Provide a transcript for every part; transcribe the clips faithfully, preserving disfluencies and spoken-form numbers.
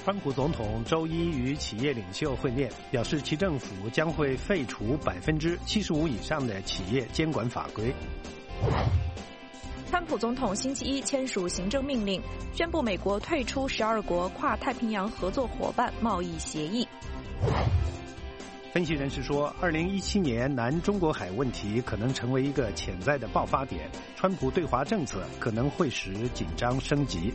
川普总统周一与企业领袖会面，表示其政府将会废除百分之七十五以上的企业监管法规。 川普总统星期一签署行政命令，宣布美国退出十二国跨太平洋合作伙伴贸易协议。 分析人士说，二零一七年南中国海问题可能成为一个潜在的爆发点，川普对华政策可能会使紧张升级。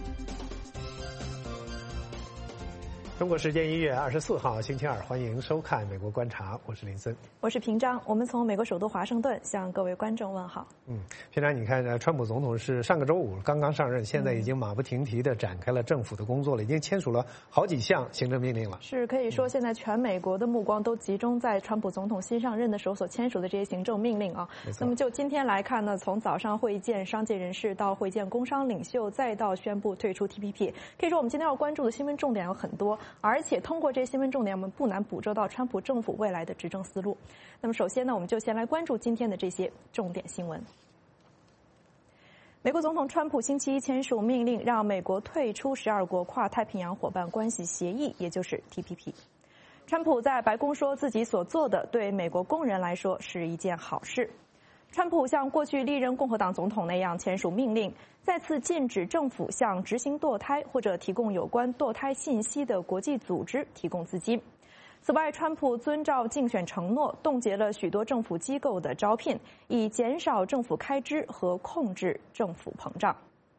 中国时间一月二十四号星期二，欢迎收看《美国观察》，我是林森， 我是平章。我们从美国首都华盛顿向各位观众问好。 嗯，平章，你看，川普总统是上个周五刚刚上任，现在已经马不停蹄地展开了政府的工作了，已经签署了好几项行政命令了。 是可以说，现在全美国的目光都集中在川普总统新上任的时候所签署的这些行政命令啊。那么就今天来看呢，从早上会见商界人士，到会见工商领袖，再到宣布退出 T P P， 可以说我们今天要关注的新闻重点有很多。而且通过这些新闻重点，我们不难捕捉到川普政府未来的执政思路。那么首先呢，我们就先来关注今天的这些重点新闻。美国总统川普星期一签署命令，让美国退出十二国跨太平洋伙伴关系协议，也就是 T P P。川普在白宫说，自己所做的对美国工人来说是一件好事。川普像过去历任共和党总统那样签署命令，再次禁止政府向执行堕胎或者提供有关堕胎信息的国际组织提供资金。此外，川普遵照竞选承诺，冻结了许多政府机构的招聘，以减少政府开支和控制政府膨胀。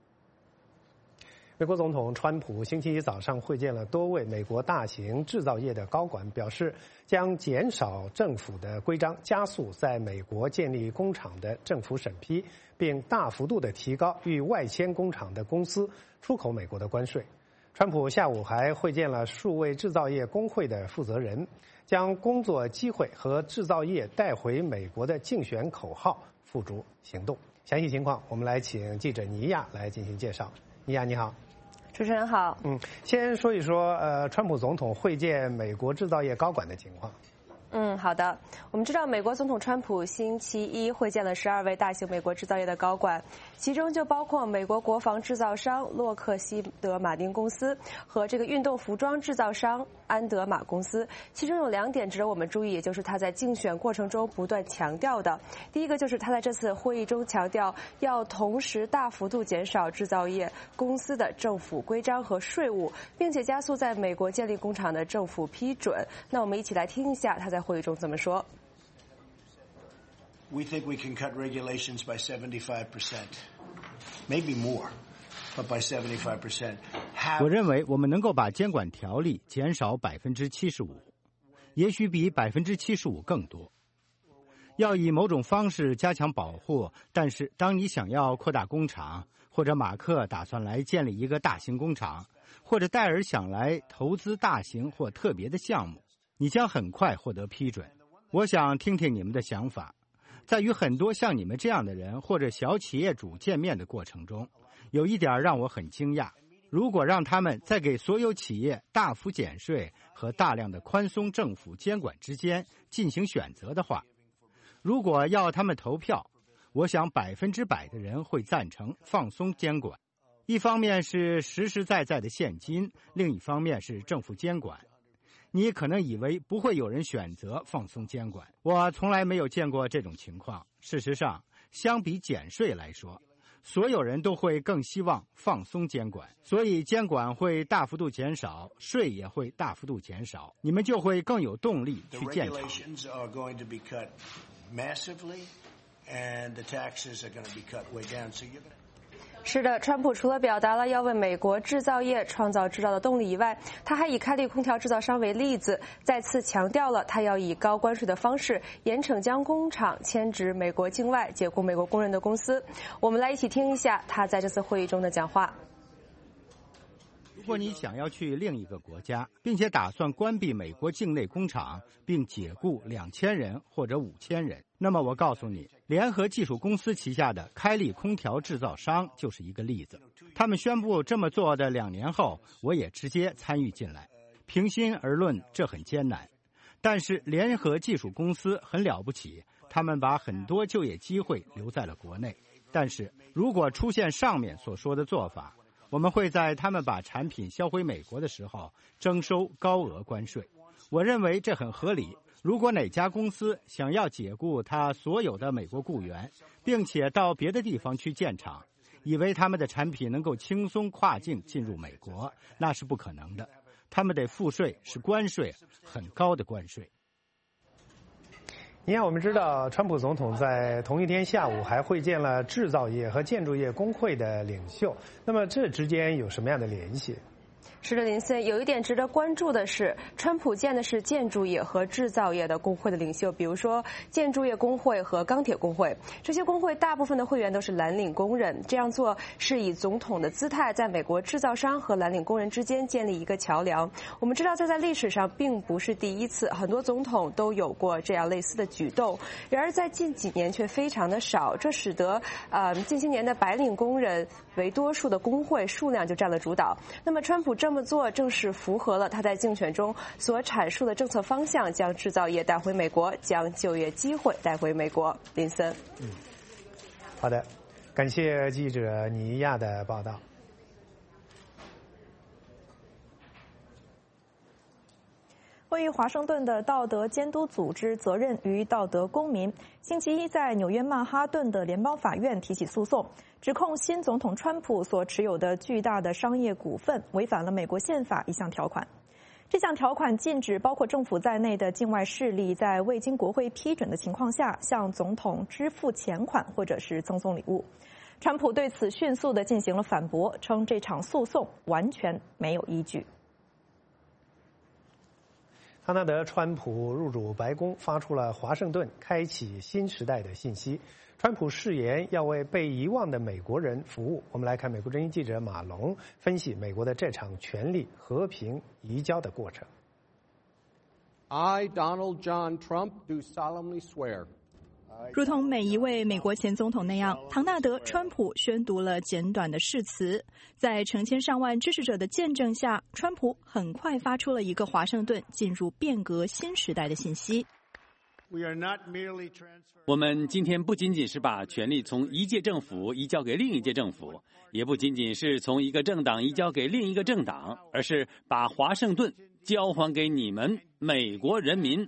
美国总统川普星期一早上会见了多位美国大型制造业的高管，表示将减少政府的规章，加速在美国建立工厂的政府审批，并大幅度地提高与外迁工厂的公司出口美国的关税。川普下午还会见了数位制造业工会的负责人，将工作机会和制造业带回美国的竞选口号付诸行动。详细情况我们来请记者尼亚来进行介绍。尼亚，你好。 主持人好。 嗯，先说一说呃，川普总统会见美国制造业高管的情况。 嗯，好的。我们知道，美国总统川普星期一会见了十二位大型美国制造业的高管，其中就包括美国国防制造商洛克希德马丁公司和这个运动服装制造商安德玛公司。其中有两点值得我们注意，也就是他在竞选过程中不断强调的。第一个就是他在这次会议中强调，要同时大幅度减少制造业公司的政府规章和税务，并且加速在美国建立工厂的政府批准。那我们一起来听一下他在会议中怎么说。 We think we can cut regulations by seventy-five percent, maybe more, but by seventy-five percent. 我认为我们能够把监管条例减少百分之七十五，也许比百分之七十五更多。要以某种方式加强保护，但是当你想要扩大工厂，或者马克打算来建立一个大型工厂，或者戴尔想来投资大型或特别的项目，你将很快获得批准。我想听听你们的想法。在与很多像你们这样的人或者小企业主见面的过程中，有一点让我很惊讶。如果让他们在给所有企业大幅减税和大量的宽松政府监管之间进行选择的话，如果要他们投票，我想百分之百的人会赞成放松监管。一方面是实实在在的现金，另一方面是政府监管。你可能以为不会有人选择放松监管，我从来没有见过这种情况。事实上，相比减税来说，所有人都会更希望放松监管，所以监管会大幅度减少，税也会大幅度减少，你们就会更有动力去建厂。 是的，川普除了表达了要为美国制造业创造制造的动力以外，他还以开利空调制造商为例子，再次强调了他要以高关税的方式严惩将工厂迁至美国境外、解雇美国工人的公司。我们来一起听一下他在这次会议中的讲话。 如果你想要去另一个国家，并且打算关闭美国境内工厂，并解雇两千人或者五千人，那么我告诉你，联合技术公司旗下的开利空调制造商就是一个例子。他们宣布这么做的两年后，我也直接参与进来。平心而论，这很艰难，但是联合技术公司很了不起，他们把很多就业机会留在了国内。但是如果出现上面所说的做法， 我们会在他们把产品销回美国的时候征收高额关税。我认为这很合理。如果哪家公司想要解雇他所有的美国雇员，并且到别的地方去建厂，以为他们的产品能够轻松跨境进入美国，那是不可能的。他们得付税，是关税，很高的关税。 你看，我们知道，川普总统在同一天下午还会见了制造业和建筑业工会的领袖，那么这之间有什么样的联系？ 是的，林森，有一点值得关注的是，川普见的是建筑业和制造业的工会的领袖，比如说建筑业工会和钢铁工会。这些工会大部分的会员都是蓝领工人，这样做是以总统的姿态在美国制造商和蓝领工人之间建立一个桥梁。我们知道，这在历史上并不是第一次，很多总统都有过这样类似的举动。然而在近几年却非常的少，这使得呃近些年的白领工人为多数的工会数量就占了主导。那么川普这么做正是符合了他在竞选中所阐述的政策方向，将制造业带回美国，将就业机会带回美国。林森， 嗯，好的，感谢记者尼亚的报道。 位于华盛顿的道德监督组织责任与道德公民星期一在纽约曼哈顿的联邦法院提起诉讼，指控新总统川普所持有的巨大的商业股份违反了美国宪法一项条款。这项条款禁止包括政府在内的境外势力在未经国会批准的情况下向总统支付钱款或者是赠送礼物。川普对此迅速地进行了反驳，称这场诉讼完全没有依据。 康纳德·川普入主白宫，发出了华盛顿开启新时代的信息。川普誓言要为被遗忘的美国人服务。我们来看美国之音记者马龙分析美国的这场权力和平移交的过程。 I, Donald John Trump, do solemnly swear. 如同每一位美国前总统那样，唐纳德·川普宣读了简短的誓词。在成千上万支持者的见证下，川普很快发出了一个华盛顿进入变革新时代的信息。 我们今天不仅仅是把权力从一届政府移交给另一届政府，也不仅仅是从一个政党移交给另一个政党，而是把华盛顿交还给你们美国人民。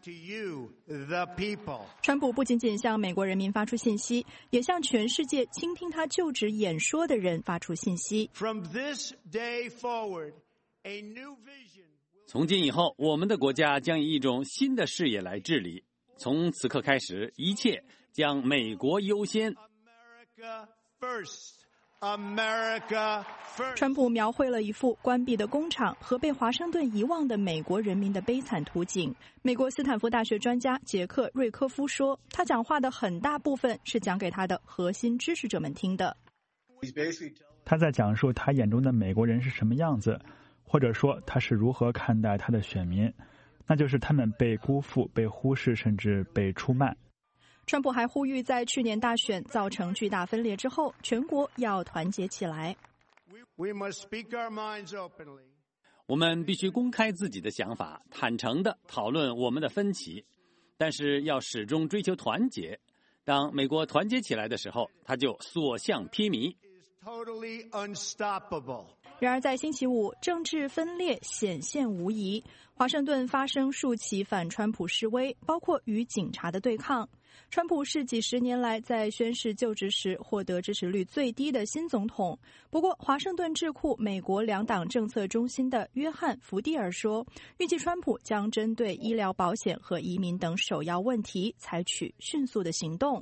川普不仅仅向美国人民发出信息，也向全世界倾听他就职演说的人发出信息。 从今以后，我们的国家将以一种新的视野来治理。从此刻开始，一切将美国优先。 川普描绘了一幅关闭的工厂和被华盛顿遗忘的美国人民的悲惨图景。美国斯坦福大学专家杰克·瑞科夫说，他讲话的很大部分是讲给他的核心支持者们听的。 他在讲述他眼中的美国人是什么样子，或者说他是如何看待他的选民，那就是他们被辜负、被忽视，甚至被出卖。 川普还呼吁，在去年大选造成巨大分裂之后，全国要团结起来。 我们必须公开自己的想法，坦诚地讨论我们的分歧，但是要始终追求团结。当美国团结起来的时候，它就所向披靡。 然而在星期五，政治分裂显现无疑。华盛顿发生数起反川普示威，包括与警察的对抗。川普是几十年来在宣誓就职时获得支持率最低的新总统。不过，华盛顿智库美国两党政策中心的约翰·福蒂尔说，预计川普将针对医疗保险和移民等首要问题采取迅速的行动。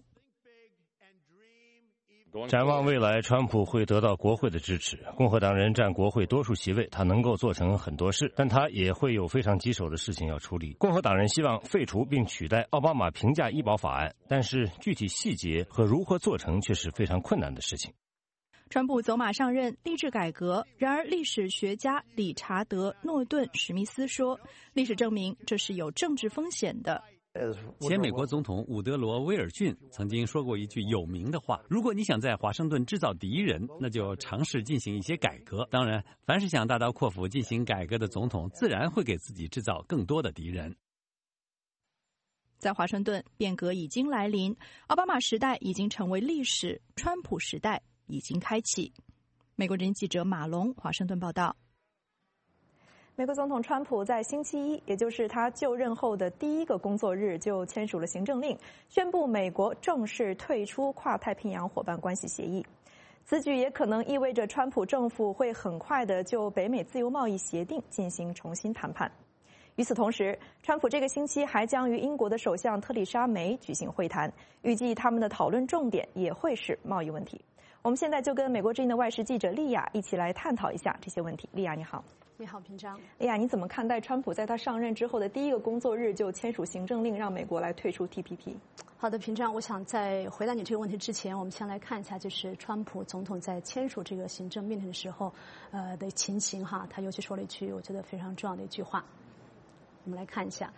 展望未来，川普会得到国会的支持。共和党人占国会多数席位，他能够做成很多事，但他也会有非常棘手的事情要处理。共和党人希望废除并取代奥巴马平价医保法案，但是具体细节和如何做成却是非常困难的事情。 川普走马上任，立志改革。然而，历史学家理查德·诺顿·史密斯说，历史证明这是有政治风险的。 前美国总统伍德罗·威尔逊曾经说过一句有名的话：如果你想在华盛顿制造敌人，那就尝试进行一些改革。当然，凡是想大刀阔斧进行改革的总统，自然会给自己制造更多的敌人。 在华盛顿，变革已经来临，奥巴马时代已经成为历史，川普时代已经开启。 美国之音记者马龙华盛顿报道。美国总统川普在星期一，也就是他就任后的第一个工作日，就签署了行政令，宣布美国正式退出跨太平洋伙伴关系协议。此举也可能意味着川普政府会很快的就北美自由贸易协定进行重新谈判。与此同时，川普这个星期还将与英国的首相特丽莎梅举行会谈，预计他们的讨论重点也会是贸易问题。我们现在就跟美国之音的外事记者丽亚一起来探讨一下这些问题。丽亚，你好。 你好，平章。 丽亚，你怎么看待川普在他上任之后的第一个工作日就签署行政令，让美国来退出 T P P？ 好的，平章，我想在回答你这个问题之前，我们先来看一下，就是川普总统在签署这个行政命令的时候，呃的情形哈。他尤其说了一句我觉得非常重要的一句话，我们来看一下。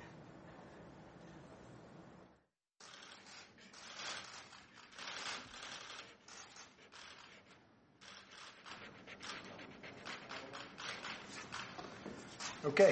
Okay.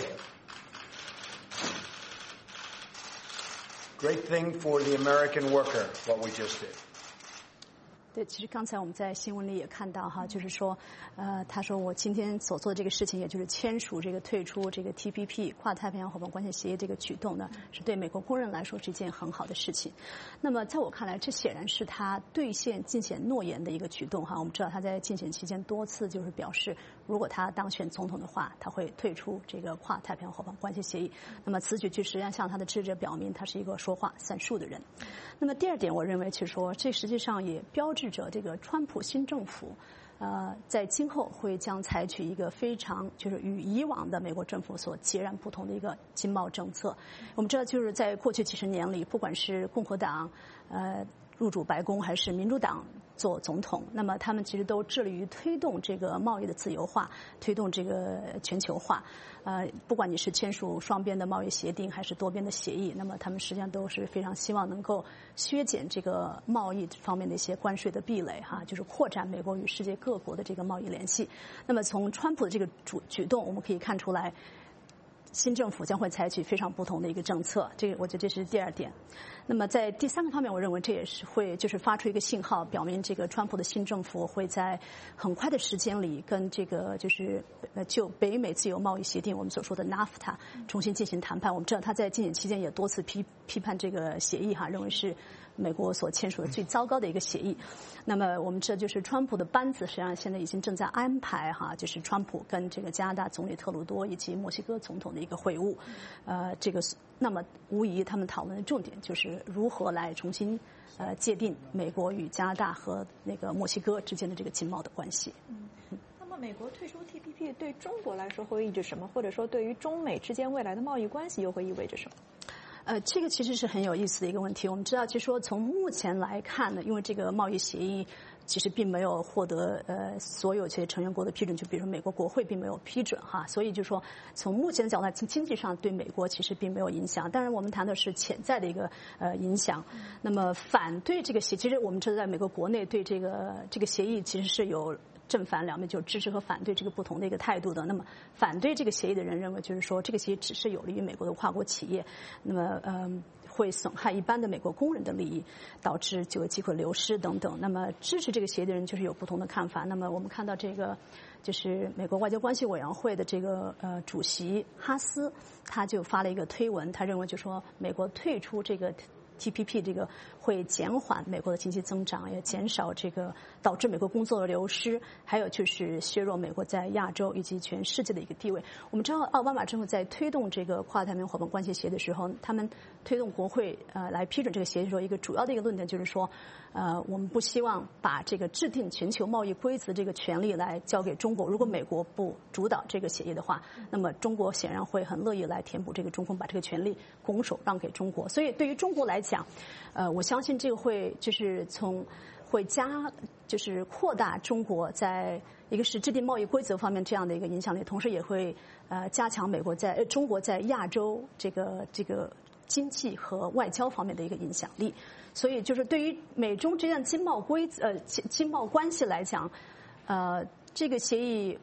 Great thing for the American worker, what we just did. 对，其实刚才我们在新闻里也看到哈，就是说，呃，他说我今天所做的这个事情，也就是签署这个退出这个 T P P 跨太平洋伙伴关系协议这个举动呢，是对美国工人来说是一件很好的事情。那么在我看来，这显然是他兑现竞选诺言的一个举动哈。我们知道他在竞选期间多次就是表示，如果他当选总统的话，他会退出这个跨太平洋伙伴关系协议。那么此举就实际上向他的支持者表明，他是一个说话算数的人。那么第二点，我认为就是说，这实际上也标志着这个川普新政府，呃，在今后会将采取一个非常就是与以往的美国政府所截然不同的一个经贸政策。我们知道，就是在过去几十年里，不管是共和党，呃。入主白宫还是民主党做总统，那么他们其实都致力于推动这个贸易的自由化，推动这个全球化。呃，不管你是签署双边的贸易协定还是多边的协议，那么他们实际上都是非常希望能够削减这个贸易方面的一些关税的壁垒，哈，就是扩展美国与世界各国的这个贸易联系。那么从川普的这个主举动，我们可以看出来，新政府将会采取非常不同的一个政策，这个我觉得这是第二点。那么在第三个方面，我认为这也是会就是发出一个信号，表明这个川普的新政府会在很快的时间里跟这个就是呃就北美自由贸易协定我们所说的 NAFTA 重新进行谈判。我们知道他在竞选期间也多次批批判这个协议哈，认为是美国所签署的最糟糕的一个协议。那么我们知道，就是川普的班子实际上现在已经正在安排哈，就是川普跟这个加拿大总理特鲁多以及墨西哥总统的一个会晤。呃，这个那么无疑他们讨论的重点就是如何来重新呃界定美国与加拿大和那个墨西哥之间的这个经贸的关系。 嗯，那么美国退出 T P P 对中国来说会意味着什么？或者说对于中美之间未来的贸易关系又会意味着什么？ 呃，这个其实是很有意思的一个问题。我们知道，其实说从目前来看呢，因为这个贸易协议其实并没有获得呃所有这些成员国的批准，就比如说美国国会并没有批准哈，所以就说从目前的角度来，从经济上对美国其实并没有影响。当然，我们谈的是潜在的一个呃影响。那么反对这个协，其实我们知道，在美国国内对这个这个协议其实是有正反两面，就支持和反对这个不同的一个态度的。那么反对这个协议的人认为，就是说这个协议只是有利于美国的跨国企业，那么嗯。会损害一般的美国工人的利益，导致就业机会流失等等。那么支持这个协议的人就是有不同的看法。那么我们看到这个就是美国外交关系委员会的这个呃主席哈斯，他就发了一个推文，他认为就说美国退出这个T P P 这个会减缓美国的经济增长，也减少这个导致美国工作的流失，还有就是削弱美国在亚洲以及全世界的一个地位。我们知道奥巴马政府在推动这个跨太平洋伙伴关系协议的时候，他们推动国会呃来批准这个协议的时候，一个主要的一个论点就是说，呃，我们不希望把这个制定全球贸易规则这个权利来交给中国。如果美国不主导这个协议的话，那么中国显然会很乐意来填补这个中空，把这个权利拱手让给中国。所以对于中国来讲，呃，我相信这个会就是从会加就是扩大中国在一个是制定贸易规则方面这样的一个影响力，同时也会呃加强美国在呃中国在亚洲这个这个经济和外交方面的一个影响力。所以就是对于美中这样经贸规则呃经经贸关系来讲，呃，这个协议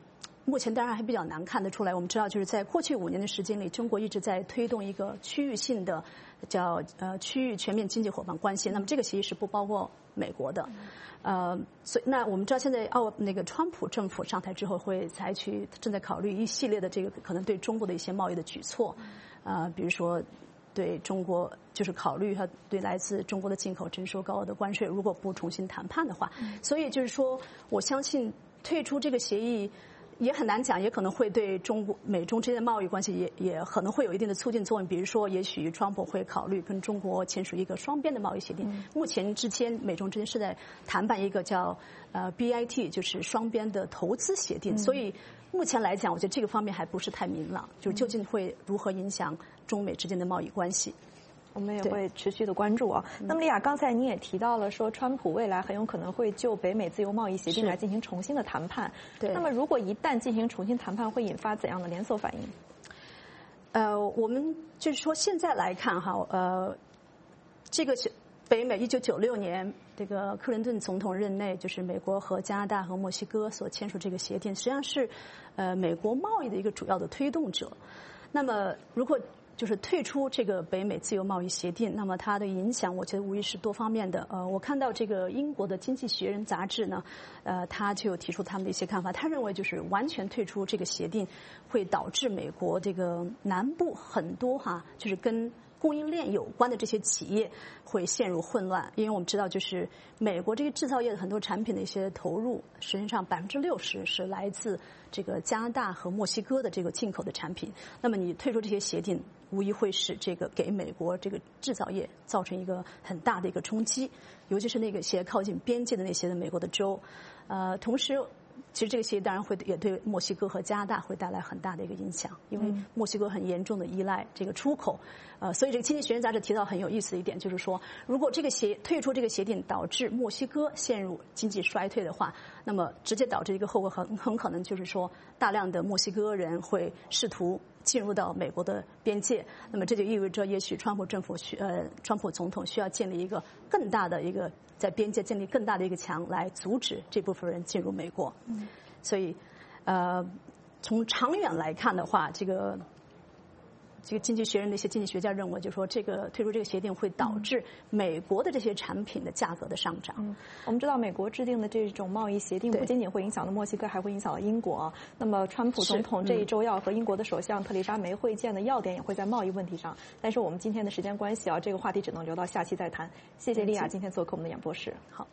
目前当然还比较难看得出来。我们知道，就是在过去五年的时间里，中国一直在推动一个区域性的叫呃区域全面经济伙伴关系。那么这个协议是不包括美国的，呃，所以那我们知道现在奥那个川普政府上台之后，会采取正在考虑一系列的这个可能对中国的一些贸易的举措，呃，比如说对中国就是考虑它对来自中国的进口征收高额的关税，如果不重新谈判的话，所以就是说，我相信退出这个协议也很难讲，也可能会对中国美中之间的贸易关系也也可能会有一定的促进作用。比如说，也许川普会考虑跟中国签署一个双边的贸易协定。嗯、目前之间美中之间是在谈判一个叫呃 B I T， 就是双边的投资协定。嗯、所以目前来讲，我觉得这个方面还不是太明朗，就是究竟会如何影响中美之间的贸易关系。 我们也会持续的关注啊。那么莉亚，刚才你也提到了说，川普未来很有可能会就北美自由贸易协定来进行重新的谈判。对。那么如果一旦进行重新谈判，会引发怎样的连锁反应？ 呃，我们就是说现在来看哈，呃，这个北美一九九六年这个克林顿总统任内，就是美国和加拿大和墨西哥所签署这个协定，实际上是呃美国贸易的一个主要的推动者。那么如果就是退出这个北美自由贸易协定，那么它的影响，我觉得无疑是多方面的。呃，我看到这个英国的《经济学人》杂志呢，呃，他就有提出他们的一些看法。他认为，就是完全退出这个协定，会导致美国这个南部很多哈，就是跟供应链有关的这些企业会陷入混乱，因为我们知道，就是美国这个制造业的很多产品的一些投入，实际上百分之六十是来自这个加拿大和墨西哥的这个进口的产品。那么你退出这些协定，无疑会使这个给美国这个制造业造成一个很大的一个冲击，尤其是那个些靠近边界的那些的美国的州。呃，同时，其实这个协议当然会也对墨西哥和加拿大会带来很大的一个影响，因为墨西哥很严重的依赖这个出口。呃，所以这个《经济学人》杂志提到很有意思的一点，就是说，如果这个协退出这个协定导致墨西哥陷入经济衰退的话，那么直接导致一个后果很很可能就是说，大量的墨西哥人会试图进入到美国的边界，那么这就意味着，也许川普政府需呃，川普总统需要建立一个更大的一个在边界建立更大的一个墙，来阻止这部分人进入美国。嗯，所以，呃，从长远来看的话，这个。这个经济学人的一些经济学家认为，就是说这个退出这个协定会导致美国的这些产品的价格的上涨。 嗯，我们知道美国制定的这种贸易协定不仅仅会影响到墨西哥，还会影响到英国。那么，川普总统这一周要和英国的首相特蕾莎梅会见的要点也会在贸易问题上。但是我们今天的时间关系啊，这个话题只能留到下期再谈。谢谢莉亚今天做客我们的演播室。 好。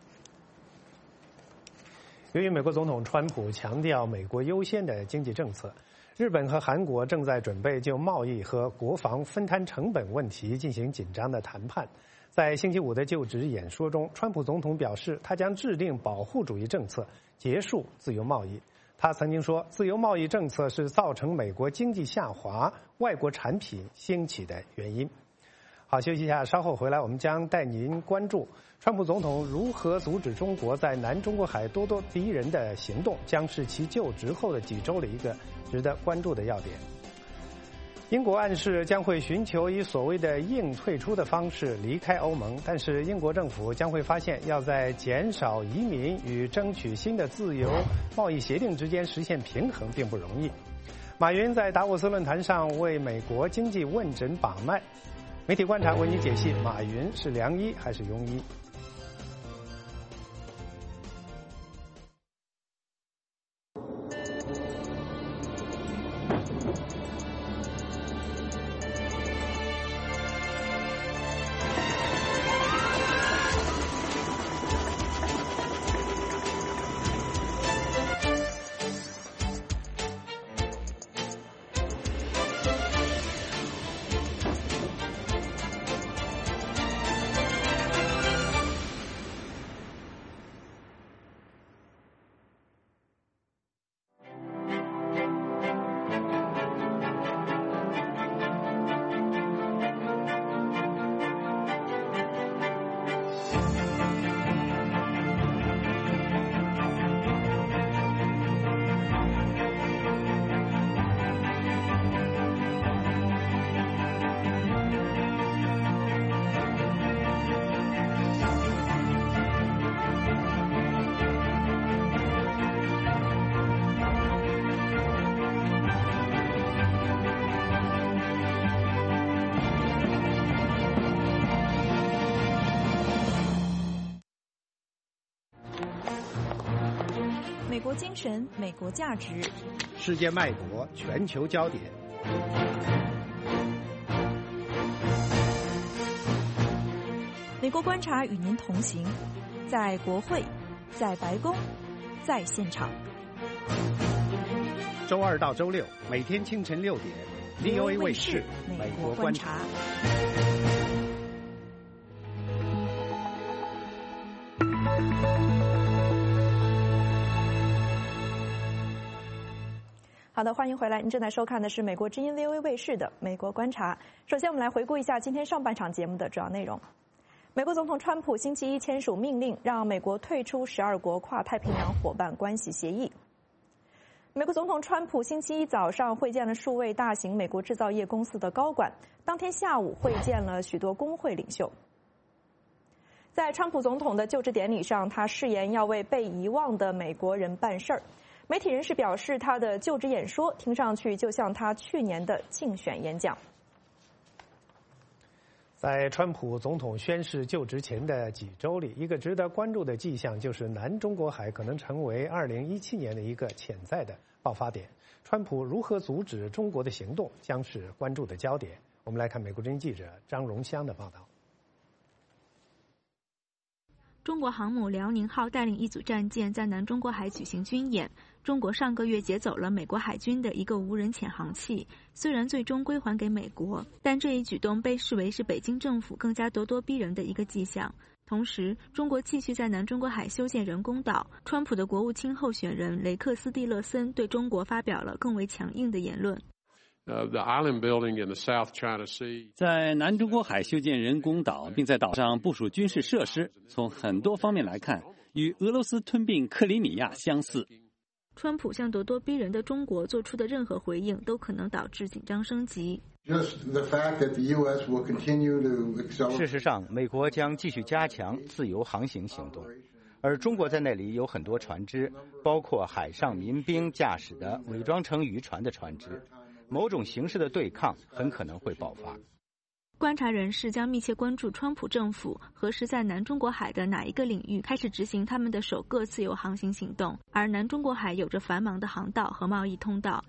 由于美国总统川普强调美国优先的经济政策，日本和韩国正在准备就贸易和国防分摊成本问题进行紧张的谈判。在星期五的就职演说中，川普总统表示，他将制定保护主义政策，结束自由贸易。他曾经说，自由贸易政策是造成美国经济下滑、外国产品兴起的原因。好，休息一下，稍后回来我们将带您关注川普总统如何阻止中国在南中国海咄咄逼人的行动，将是其就职后的几周的一个值得关注的要点。英国暗示将会寻求以所谓的硬退出的方式离开欧盟，但是英国政府将会发现，要在减少移民与争取新的自由贸易协定之间实现平衡并不容易。马云在达沃斯论坛上为美国经济问诊把脉。媒体观察为你解析，马云是良医还是庸医？ 美国精神，美国价值， 世界脉搏，全球焦点。 美国观察与您同行，在国会，在白宫，在现场。 周二到周六，每天清晨六点 ，V O A 卫视《美国观察》。 好的，欢迎回来。您正在收看的是美国之音 V O A 卫视的《美国观察》。首先，我们来回顾一下今天上半场节目的主要内容。美国总统川普星期一签署命令，让美国退出十二国跨太平洋伙伴关系协议。美国总统川普星期一早上会见了数位大型美国制造业公司的高管，当天下午会见了许多工会领袖。在川普总统的就职典礼上，他誓言要为被遗忘的美国人办事儿。媒体人士表示，他的就职演说听上去就像他去年的竞选演讲。 在川普总统宣誓就职前的几周里，一个值得关注的迹象就是南中国海可能成为二零一七年的一个潜在的爆发点。川普如何阻止中国的行动，将是关注的焦点。我们来看美国之音记者张荣香的报道。 中国航母辽宁号带领一组战舰在南中国海举行军演。中国上个月劫走了美国海军的一个无人潜航器，虽然最终归还给美国，但这一举动被视为是北京政府更加咄咄逼人的一个迹象。同时，中国继续在南中国海修建人工岛。川普的国务卿候选人雷克斯·蒂勒森对中国发表了更为强硬的言论。 在南中国海修建人工岛，并在岛上部署军事设施，从很多方面来看，与俄罗斯吞并克里米亚相似。 川普向咄咄逼人的中国做出的任何回应，都可能导致紧张升级。 事实上，美国将继续加强自由航行行动，而中国在那里有很多船只，包括海上民兵驾驶的伪装成渔船的船只。某种形式的对抗很可能会爆发。 观察人士将密切关注川普政府何时在南中国海的哪一个领域开始执行他们的首个自由航行行动，而南中国海有着繁忙的航道和贸易通道。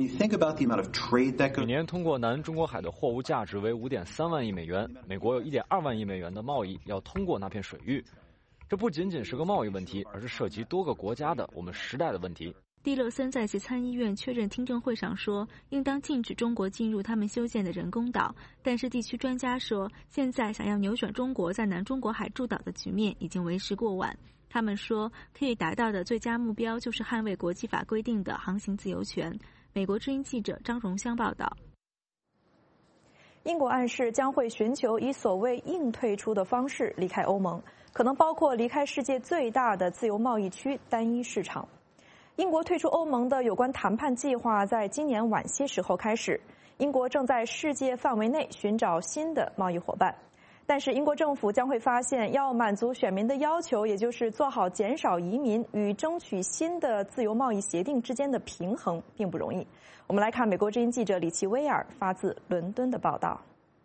每年通过南中国海的货物价值为五点三万亿美元，美国有一点二万亿美元的贸易要通过那片水域。这不仅仅是个贸易问题，而是涉及多个国家的我们时代的问题。 蒂勒森在其参议院确认听证会上说，应当禁止中国进入他们修建的人工岛。但是地区专家说，现在想要扭转中国在南中国海驻岛的局面已经为时过晚。他们说，可以达到的最佳目标就是捍卫国际法规定的航行自由权。美国之音记者张荣香报道。 英国暗示将会寻求以所谓硬退出的方式离开欧盟，可能包括离开世界最大的自由贸易区单一市场。英国退出欧盟的有关谈判计划在今年晚些时候开始，英国正在世界范围内寻找新的贸易伙伴。但是英国政府将会发现，要满足选民的要求，也就是做好减少移民与争取新的自由贸易协定之间的平衡，并不容易。我们来看美国之音记者李奇威尔发自伦敦的报道。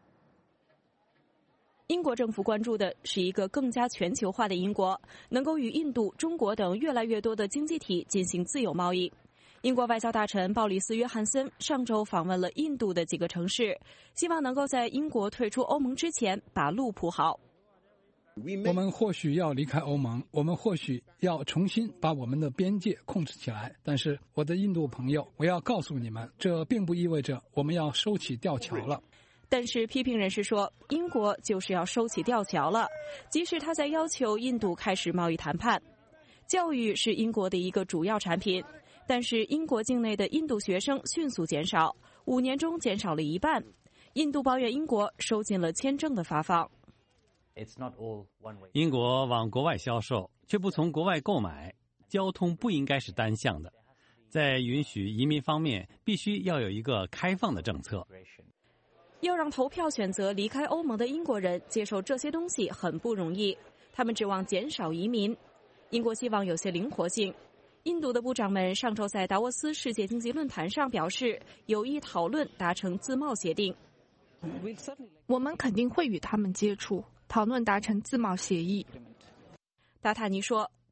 英国政府关注的是一个更加全球化的英国，能够与印度、中国等越来越多的经济体进行自由贸易。英国外交大臣鲍里斯·约翰森上周访问了印度的几个城市，希望能够在英国退出欧盟之前把路铺好。 我们或许要离开欧盟，我们或许要重新把我们的边界控制起来，但是我的印度朋友，我要告诉你们，这并不意味着我们要收起吊桥了。 但是批评人士说，英国就是要收起吊桥了，即使他在要求印度开始贸易谈判。教育是英国的一个主要产品，但是英国境内的印度学生迅速减少，五年中减少了一半。印度抱怨英国收紧了签证的发放。 英国往国外销售，却不从国外购买，交通不应该是单向的。在允许移民方面，必须要有一个开放的政策。 要让投票选择离开欧盟的英国人接受这些东西很不容易，他们指望减少移民。英国希望有些灵活性。印度的部长们上周在达沃斯世界经济论坛上表示，有意讨论达成自贸协定。 我们肯定会与他们接触，讨论达成自贸协议。 达塔尼说，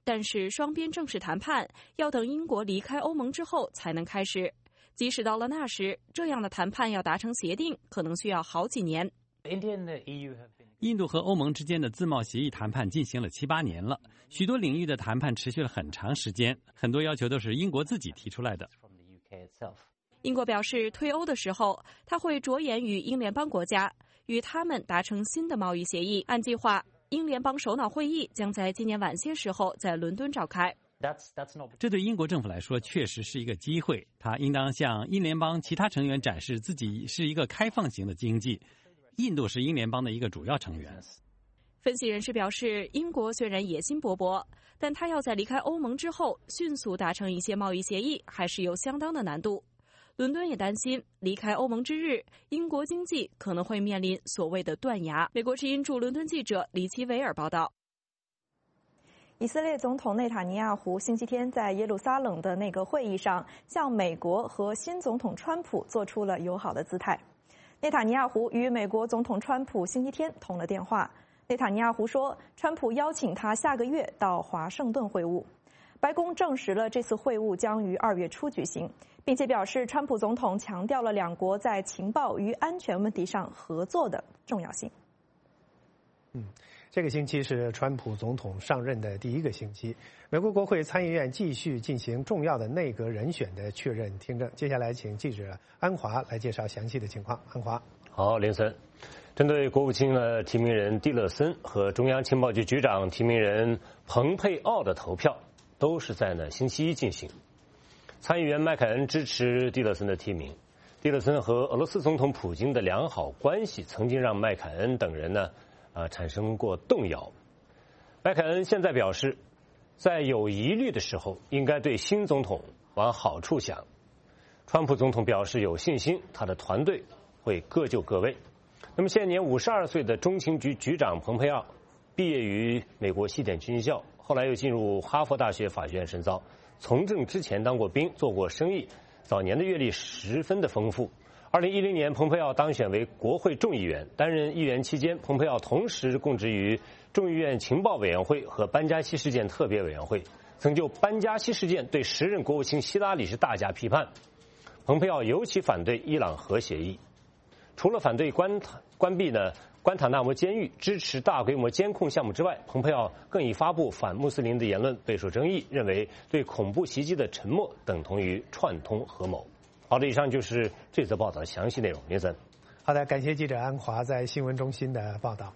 但是双边正式谈判要等英国离开欧盟之后才能开始。即使到了那时，这样的谈判要达成协定，可能需要好几年。 印度和欧盟之间的自贸协议谈判进行了七八年了，许多领域的谈判持续了很长时间，很多要求都是英国自己提出来的。 英国表示，退欧的时候，他会着眼于英联邦国家，与他们达成新的贸易协议。按计划，英联邦首脑会议将在今年晚些时候在伦敦召开。 这对英国政府来说确实是一个机会，它应当向英联邦其他成员展示自己是一个开放型的经济。印度是英联邦的一个主要成员。 分析人士表示，英国虽然野心勃勃，但他要在离开欧盟之后迅速达成一些贸易协议，还是有相当的难度。伦敦也担心，离开欧盟之日，英国经济可能会面临所谓的断崖。美国之音驻伦敦记者李奇维尔报道。 以色列总统内塔尼亚胡星期天在耶路撒冷的内阁会议上，向美国和新总统川普做出了友好的姿态。内塔尼亚胡与美国总统川普星期天通了电话。内塔尼亚胡说，川普邀请他下个月到华盛顿会晤。白宫证实了这次会晤将于二月初举行，并且表示川普总统强调了两国在情报与安全问题上合作的重要性。 嗯。这个星期是川普总统上任的第一个星期，美国国会参议院继续进行重要的内阁人选的确认听证。接下来，请记者安华来介绍详细的情况。安华， 好，林森，针对国务卿的提名人蒂勒森和中央情报局局长提名人蓬佩奥的投票都是在呢星期一进行。参议员麦凯恩支持蒂勒森的提名。蒂勒森和俄罗斯总统普京的良好关系曾经让麦凯恩等人呢。啊，产生过动摇。麦凯恩现在表示，在有疑虑的时候，应该对新总统往好处想。川普总统表示有信心，他的团队会各就各位。那么，现年五十二岁的中情局局长蓬佩奥，毕业于美国西点军校，后来又进入哈佛大学法学院深造。从政之前当过兵，做过生意，早年的阅历十分的丰富。二零一零年，蓬佩奥当选为国会众议员。担任议员期间，蓬佩奥同时供职于众议院情报委员会和班加西事件特别委员会，曾就班加西事件对时任国务卿希拉里是大加批判。蓬佩奥尤其反对伊朗核协议，除了反对关塔关闭呢关塔纳摩监狱、支持大规模监控项目之外，蓬佩奥更以发布反穆斯林的言论备受争议，认为对恐怖袭击的沉默等同于串通合谋。好的，以上就是这则报道的详细内容。林森， 好的，感谢记者安华在新闻中心的报道。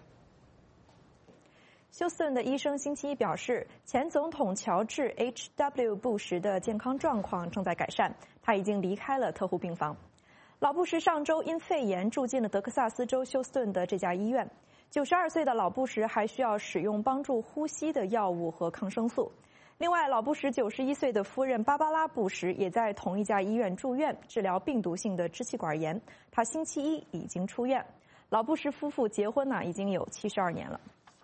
休斯顿的医生星期一表示，前总统乔治 H W 布什的健康状况正在改善，他已经离开了特护病房。老布什上周因肺炎住进了德克萨斯州休斯顿的这家医院。九十二岁的老布什还需要使用帮助呼吸的药物和抗生素。另外，老布什九十一岁的夫人芭芭拉·布什也在同一家医院住院，治疗病毒性的支气管炎。她星期一已经出院。老布什夫妇结婚呢，已经有七十二年了。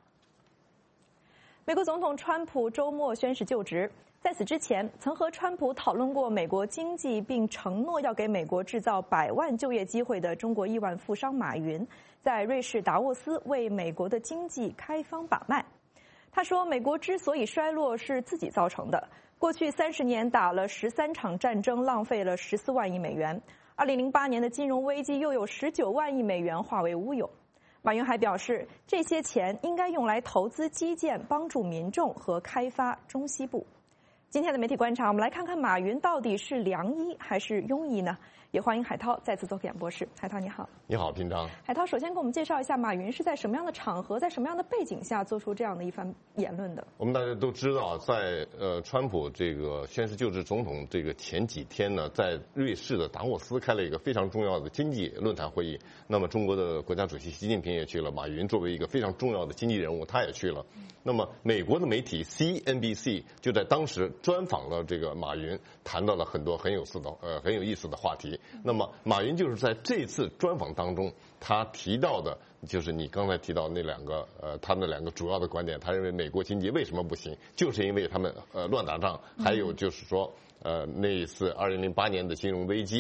美国总统川普周末宣誓就职，在此之前，曾和川普讨论过美国经济，并承诺要给美国制造百万就业机会的中国亿万富商马云，在瑞士达沃斯为美国的经济开方把脉。他说，美国之所以衰落是自己造成的。过去三十年打了十三场战争，浪费了十四万亿美元。二零零八年的金融危机又有十九万亿美元化为乌有。马云还表示，这些钱应该用来投资基建，帮助民众和开发中西部。今天的媒体观察，我们来看看马云到底是良医还是庸医呢？也欢迎海涛再次做客演播室。海涛你好。 你好，平章。 海涛首先给我们介绍一下，马云是在什么样的场合，在什么样的背景下做出这样的一番言论的？ 我们大家都知道，在呃川普这个宣誓就职总统这个前几天呢，在瑞士的达沃斯开了一个非常重要的经济论坛会议。那么中国的国家主席习近平也去了，马云作为一个非常重要的经济人物，他也去了。那么美国的媒体 C N B C 就在当时专访了这个马云，谈到了很多很有意思的呃很有意思的话题。那么马云就是在这次专访当中，他提到的就是你刚才提到那两个呃他那两个主要的观点。他认为美国经济为什么不行，就是因为他们呃乱打仗，还有就是说呃那一次二零零八年的金融危机，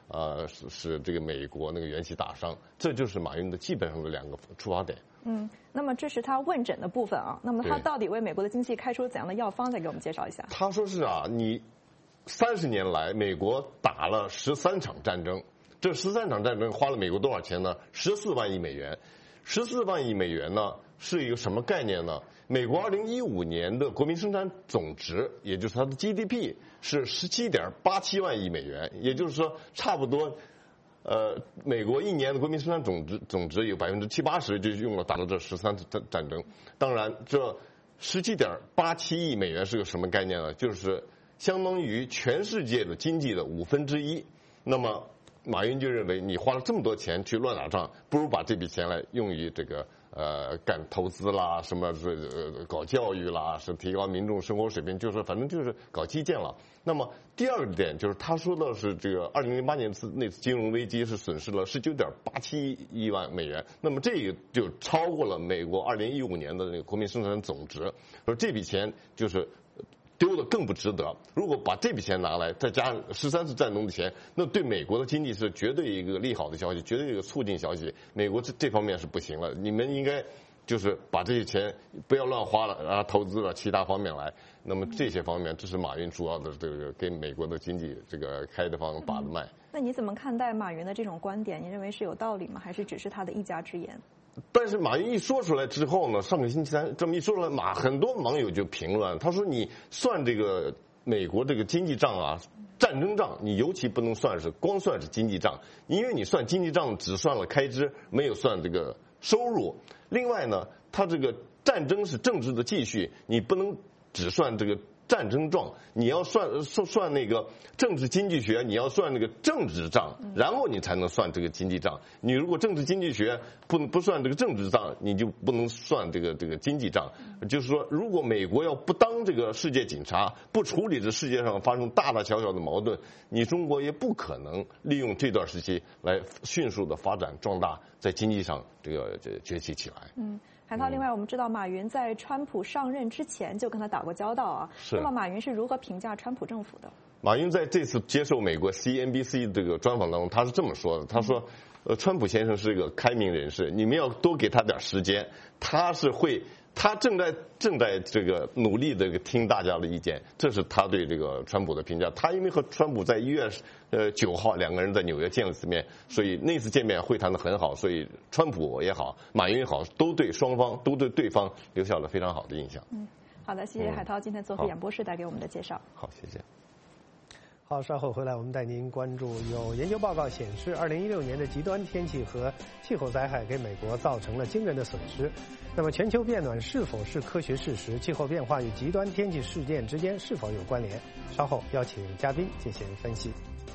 呃使使这个美国那个元气大伤，这就是马云的基本上的两个出发点。 嗯，那么这是他问诊的部分啊。那么他到底为美国的经济开出怎样的药方？再给我们介绍一下。 他说是啊，你三十年来美国打了十三场战争，这十三场战争花了美国多少钱呢？十四万亿美元。十四万亿美元呢是一个什么概念呢？美国二零一五年的国民生产总值，也就是它的 G D P 是十七点八七万亿美元，也就是说差不多。呃，美国一年的国民生产总值总值有百分之七八十就用了打了这十三次战战争。当然，这十七点八七亿美元是个什么概念呢？就是相当于全世界的经济的五分之一。那么，马云就认为你花了这么多钱去乱打仗，不如把这笔钱来用于这个呃干投资啦，什么是呃搞教育啦，是提高民众生活水平，就是反正就是搞基建了。那么第二个点就是他说的是这个二零零八年次那次金融危机是损失了十九点八七亿万美元，那么这个就超过了美国二零一五年的那个国民生产总值，说这笔钱就是丢的更不值得。如果把这笔钱拿来再加上十三次战争的钱，那对美国的经济是绝对一个利好的消息，绝对一个促进消息。美国这这方面是不行了，你们应该就是把这些钱不要乱花了，然后投资了其他方面来。那么这些方面，这是马云主要的这个给美国的经济这个开的方把的脉。 那你怎么看待马云的这种观点？你认为是有道理吗？还是只是他的一家之言？ 但是马云一说出来之后呢，上个星期三这么一说出来，马很多网友就评论，他说你算这个美国这个经济账啊，战争账，你尤其不能算是光算是经济账，因为你算经济账只算了开支，没有算这个收入。另外呢，他这个战争是政治的继续，你不能只算这个战争账，你要算算算那个政治经济学，你要算那个政治账，然后你才能算这个经济账。你如果政治经济学不不算这个政治账，你就不能算这个这个经济账。就是说，如果美国要不当这个世界警察，不处理这世界上发生大大小小的矛盾，你中国也不可能利用这段时期来迅速的发展壮大，在经济上这个这崛起起来。 嗯。海涛，另外我们知道马云在川普上任之前就跟他打过交道啊。 是。 那么马云是如何评价川普政府的？ 马云在这次接受美国 C N B C 这个专访当中，他是这么说的：他说，呃，川普先生是一个开明人士，你们要多给他点时间，他是会。他正在正在这个努力的听大家的意见，这是他对这个川普的评价。他因为和川普在一月呃九号两个人在纽约见了次面，所以那次见面会谈的很好，所以川普也好，马云也好，都对双方都对对方留下了非常好的印象。 嗯，好的，谢谢海涛今天做客演播室带给我们的介绍。 好，谢谢。 好，稍后回来我们带您关注，有研究报告显示，二零一六年的极端天气和气候灾害给美国造成了惊人的损失。那么全球变暖是否是科学事实？气候变化与极端天气事件之间是否有关联？稍后邀请嘉宾进行分析。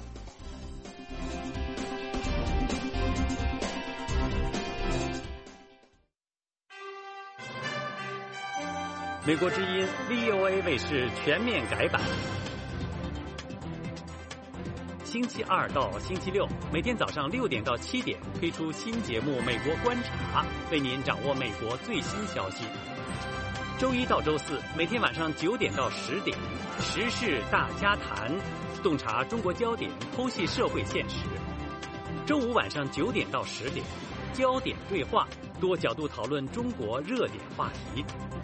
美国之音 V O A 卫视全面改版。星期二到星期六，每天早上六点到七点推出新节目《美国观察》，为您掌握美国最新消息。周一到周四，每天晚上九点到十点，时事大家谈，洞察中国焦点，剖析社会现实。周五晚上九点到十点，焦点对话，多角度讨论中国热点话题。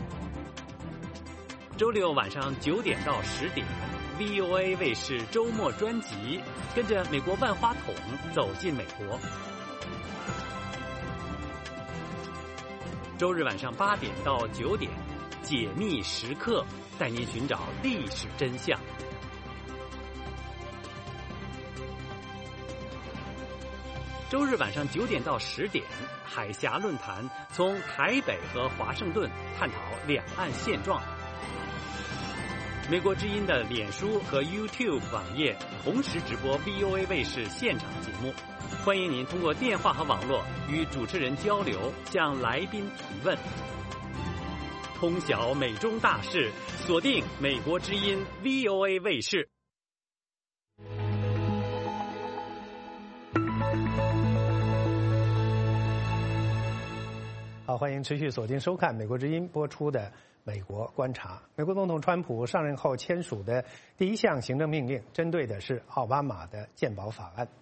周六晚上九点到十点。V O A 卫视周末专辑，跟着美国万花筒走进美国。周日晚上八点到九点，解密时刻，带您寻找历史真相。周日晚上九点到十点，海峡论坛，从台北和华盛顿探讨两岸现状。美国之音的脸书和 YouTube 网页同时直播 V O A 卫视现场节目，欢迎您通过电话和网络与主持人交流，向来宾提问。通晓美中大事，锁定美国之音 V O A 卫视。 好，欢迎持续锁定收看美国之音播出的美国观察。美国总统川普上任后签署的第一项行政命令，针对的是奥巴马的健保法案。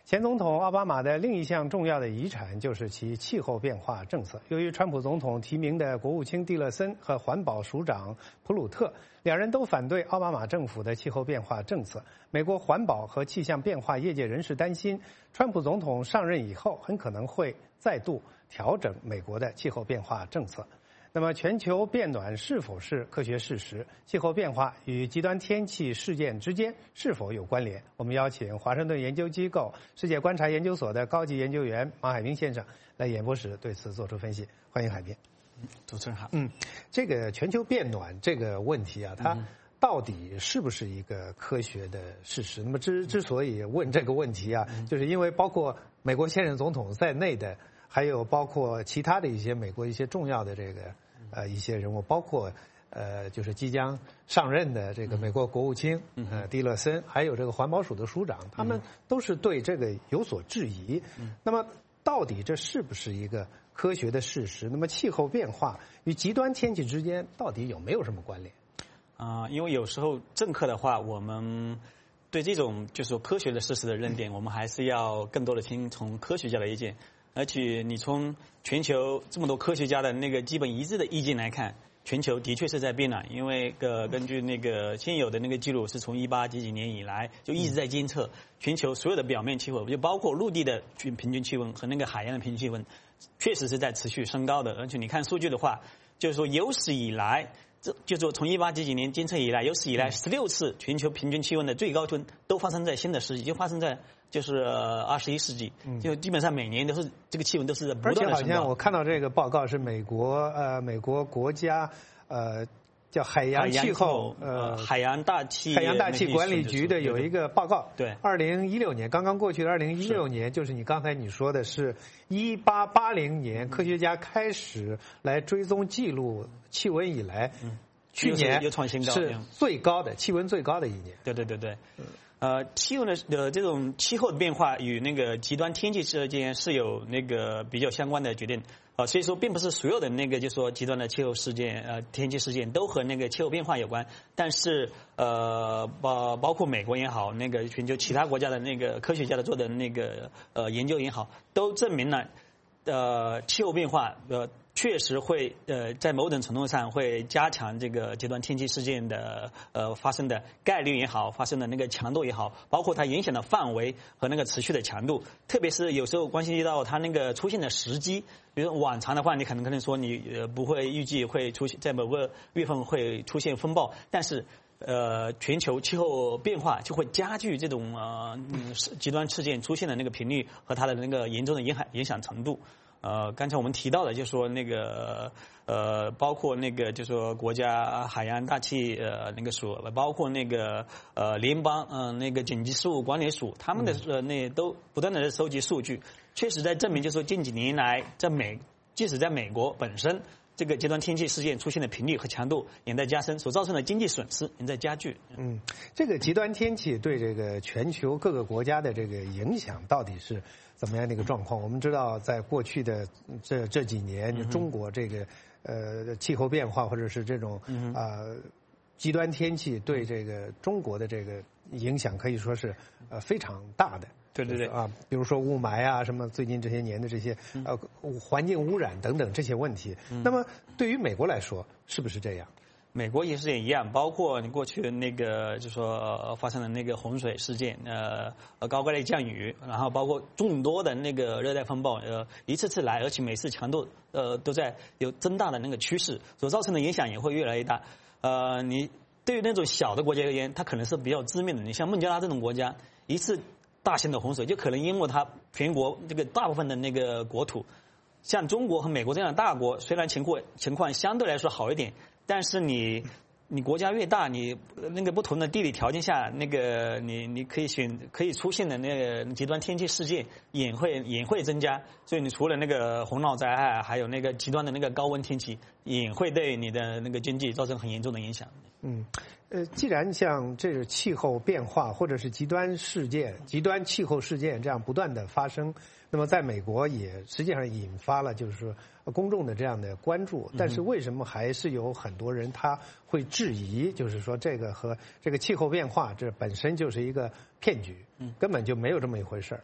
前总统奥巴马的另一项重要的遗产就是其气候变化政策。由于川普总统提名的国务卿蒂勒森和环保署长普鲁特两人都反对奥巴马政府的气候变化政策，美国环保和气象变化业界人士担心，川普总统上任以后很可能会再度调整美国的气候变化政策。那么，全球变暖是否是科学事实？气候变化与极端天气事件之间是否有关联？我们邀请华盛顿研究机构世界观察研究所的高级研究员马海斌先生来演播室对此做出分析。欢迎海斌。 主持人好。 嗯，这个全球变暖这个问题啊，它到底是不是一个科学的事实？那么之之所以问这个问题啊，就是因为包括美国现任总统在内的，还有包括其他的一些美国一些重要的这个呃一些人物，包括呃就是即将上任的这个美国国务卿呃蒂勒森，还有这个环保署的署长，他们都是对这个有所质疑。那么到底这是不是一个科学的事实？那么气候变化与极端天气之间到底有没有什么关联？ 啊、呃，因为有时候政客的话，我们对这种就是说科学的事实的认定，我们还是要更多的听从科学家的意见。而且你从全球这么多科学家的那个基本一致的意见来看，全球的确是在变暖。因为呃，根据那个现有的那个记录，是从一八几几年以来就一直在监测全球所有的表面气候，就包括陆地的平均气温和那个海洋的平均气温，确实是在持续升高的。而且你看数据的话，就是说有史以来，这就是说从一八几几年监测以来，有史以来十六次全球平均气温的最高温都发生在新的世纪，就发生在就是二十一世纪，就基本上每年都是这个气温都是不断的升高。 而且好像我看到这个报告是美国呃美国国家呃叫海洋气候呃海洋大气海洋大气管理局的有一个报告， 对， 二零一六年刚刚过去的二零一六年，就是你刚才你说的是一八八零年科学家开始来追踪记录气温以来， 嗯、 去年又创新高是最高的气温最高的一年。 对对对对。嗯呃，气温的的这种气候的变化与那个极端天气之间是有那个比较相关的决定，呃，所以说并不是所有的那个就说极端的气候事件呃天气事件都和那个气候变化有关，但是呃包包括美国也好，那个全球其他国家的那个科学家的做的那个呃研究也好，都证明了呃气候变化呃。确实会呃，在某种程度上会加强这个极端天气事件的呃发生的概率也好，发生的那个强度也好，包括它影响的范围和那个持续的强度，特别是有时候关系到它那个出现的时机。比如往常的话，你可能可能说你呃不会预计会出现在某个月份会出现风暴，但是呃全球气候变化就会加剧这种呃嗯极端事件出现的那个频率和它的那个严重的影响影响程度。呃，刚才我们提到的，就是说那个呃，包括那个就是说国家海洋大气呃那个署，包括那个呃联邦呃那个紧急事务管理署，他们的呃那都不断的在收集数据，确实在证明，就是说近几年来，在美即使在美国本身，这个极端天气事件出现的频率和强度也在加深，所造成的经济损失也在加剧。 嗯，这个极端天气对这个全球各个国家的这个影响到底是怎么样的一个状况？我们知道，在过去的这这几年，嗯、中国这个呃气候变化或者是这种啊、呃、极端天气对这个中国的这个影响可以说是呃非常大的。 对对对啊，比如说雾霾啊，什么最近这些年的这些呃环境污染等等这些问题。嗯、那么对于美国来说，是不是这样？ 美国也是也一样，包括你过去的那个，就说、呃、发生的那个洪水事件，呃，高概率降雨，然后包括众多的那个热带风暴，呃，一次次来，而且每次强度呃都在有增大的那个趋势，所造成的影响也会越来越大。呃，你对于那种小的国家而言，它可能是比较致命的。你像孟加拉这种国家，一次大型的洪水就可能淹没它全国这个大部分的那个国土。像中国和美国这样的大国，虽然情况情况相对来说好一点。但是你，你国家越大，你那个不同的地理条件下，那个你你可以选可以出现的那个极端天气事件也会也会增加。所以你除了那个洪涝灾害，还有那个极端的那个高温天气，也会对你的那个经济造成很严重的影响。 嗯，呃，既然像这个气候变化或者是极端事件、极端气候事件这样不断的发生，那么在美国也实际上引发了就是说公众的这样的关注。但是为什么还是有很多人他会质疑，就是说这个和这个气候变化这本身就是一个骗局，根本就没有这么一回事儿。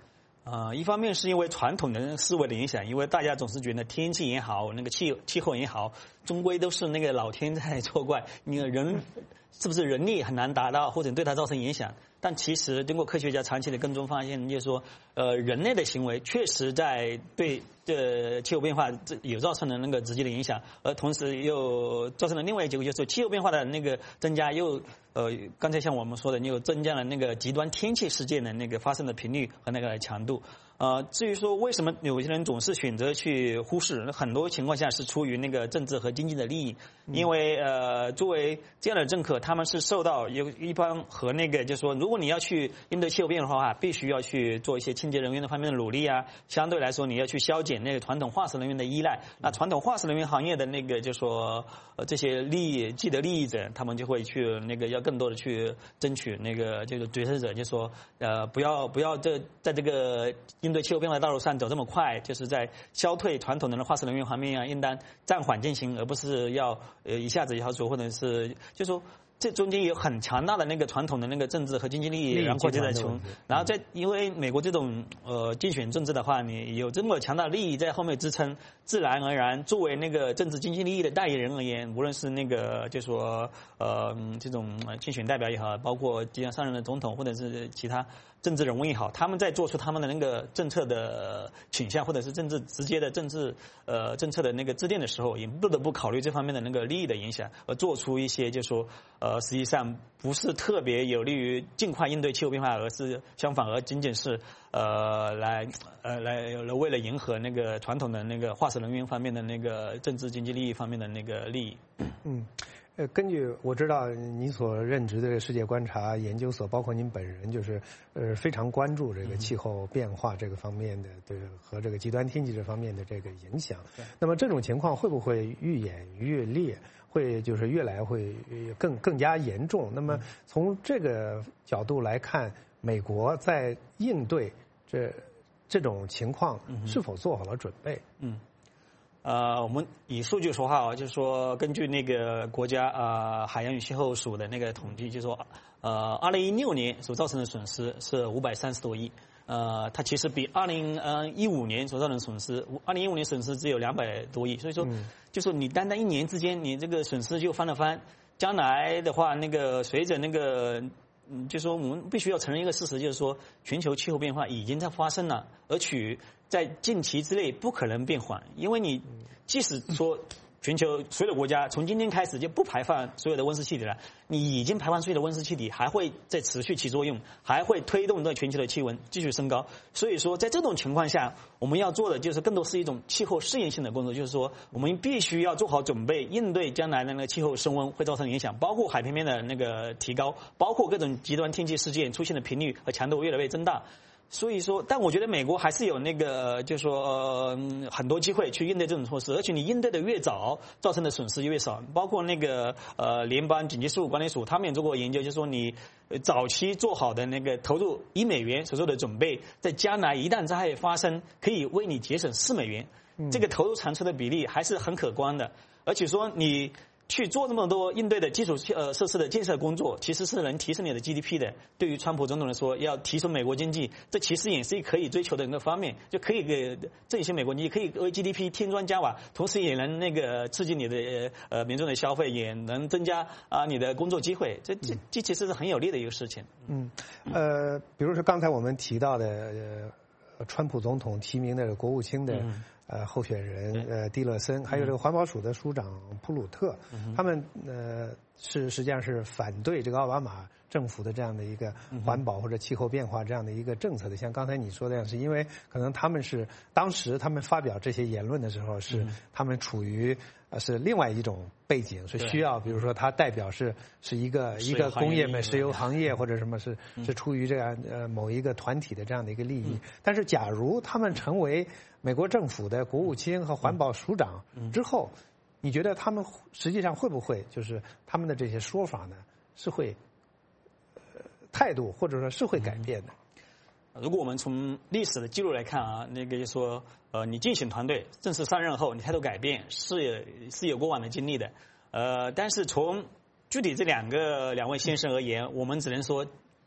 呃，一方面是因为传统的思维的影响，因为大家总是觉得天气也好，那个气气候也好，终归都是那个老天在作怪，你人是不是人力很难达到，或者对它造成影响？但其实经过科学家长期的跟踪发现，就是说，呃，人类的行为确实在对这气候变化有造成了那个直接的影响，而同时又造成了另外一个结果，就是气候变化的那个增加又呃，刚才像我们说的，又增加了那个极端天气事件的那个发生的频率和那个强度。呃，至于说为什么有些人总是选择去忽视，很多情况下是出于那个政治和经济的利益，因为呃，作为这样的政客，他们是受到有一般和那个就是说，如果你要去应对气候变化的话，必须要去做一些清洁能源的方面的努力啊，相对来说你要去削减那个传统化石能源的依赖，那传统化石能源行业的那个就是说呃这些利益既得利益者，他们就会去那个要更多的去争取那个就是决策者，就说呃不要不要这在这个应对气候变化的道路上走这么快，就是在消退传统的化石能源方面啊，应当暂缓进行，而不是要呃一下子要做，或者是就说这中间有很强大的那个传统的那个政治和经济利益，然后国家在穷，然后在因为美国这种呃竞选政治的话，你有这么强大的利益在后面支撑，自然而然作为那个政治经济利益的代言人而言，无论是那个就说呃这种竞选代表也好，包括即将上任的总统或者是其他政治人物也好，他们在做出他们的那个政策的倾向，或者是政治直接的政治呃政策的那个制定的时候，也不得不考虑这方面的那个利益的影响，而做出一些就说呃实际上不是特别有利于尽快应对气候变化，而是相反，而仅仅是呃来呃来来为了迎合那个传统的那个化石能源方面的那个政治经济利益方面的那个利益。 嗯。呃，根据我知道您所任职的这个世界观察研究所，包括您本人，就是呃非常关注这个气候变化这个方面的，对和这个极端天气这方面的这个影响。那么这种情况会不会愈演愈烈？会就是越来会更更加严重？那么从这个角度来看，美国在应对这这种情况是否做好了准备？ 嗯。呃，我们以数据说话，就是说，根据那个国家呃海洋与气候署的那个统计，就是说，呃，二零一六年所造成的损失是五百三十多亿，呃，它其实比二零呃一五年所造成的损失，二零一五年损失只有两百多亿，所以说，嗯、就说你单单一年之间，你这个损失就翻了番，将来的话，那个随着那个。嗯，就说我们必须要承认一个事实，就是说全球气候变化已经在发生了，而且在近期之内不可能变缓，因为你即使说全球所有的国家从今天开始就不排放所有的温室气体了，你已经排放出去的温室气体还会再持续起作用，还会推动这全球的气温继续升高。所以说在这种情况下，我们要做的就是更多是一种气候适应性的工作，就是说我们必须要做好准备，应对将来的那个气候升温会造成影响，包括海平面的那个提高，包括各种极端天气事件出现的频率和强度越来越增大。所以说，但我觉得美国还是有那个，就是说、呃、很多机会去应对这种措施，而且你应对的越早，造成的损失越少。包括那个呃联邦紧急事务管理署，他们也做过研究，就是说你早期做好的那个投入一美元所做的准备，在将来一旦灾害发生，可以为你节省四美元，这个投入产出的比例还是很可观的。而且说你去做那么多应对的基础呃设施的建设工作，其实是能提升你的 G D P 的。对于川普总统来说，要提升美国经济，这其实也是可以追求的一个方面，就可以给振兴美国经济，可以为 G D P 添砖加瓦，同时也能那个刺激你的呃民众的消费，也能增加啊你的工作机会。这这这其实是很有利的一个事情。 嗯，呃，比如说刚才我们提到的呃，川普总统提名的国务卿的。嗯呃，候选人呃，蒂勒森，还有这个环保署的署长普鲁特，嗯、他们呃是实际上是反对这个奥巴马政府的这样的一个环保或者气候变化这样的一个政策的。像刚才你说的样，是因为可能他们是当时他们发表这些言论的时候，是他们处于呃是另外一种背景，是需要，比如说他代表是是一个一个工业石油行业或者什么是是出于这样呃某一个团体的这样的一个利益。但是假如他们成为美国政府的国务卿和环保署长之后，你觉得他们实际上会不会就是他们的这些说法呢？是会呃态度或者说是会改变的？ 如果我们从历史的记录来看啊，那个就说呃，你竞选团队正式上任后，你态度改变是是有过往的经历的。呃，但是从具体这两个两位先生而言，我们只能说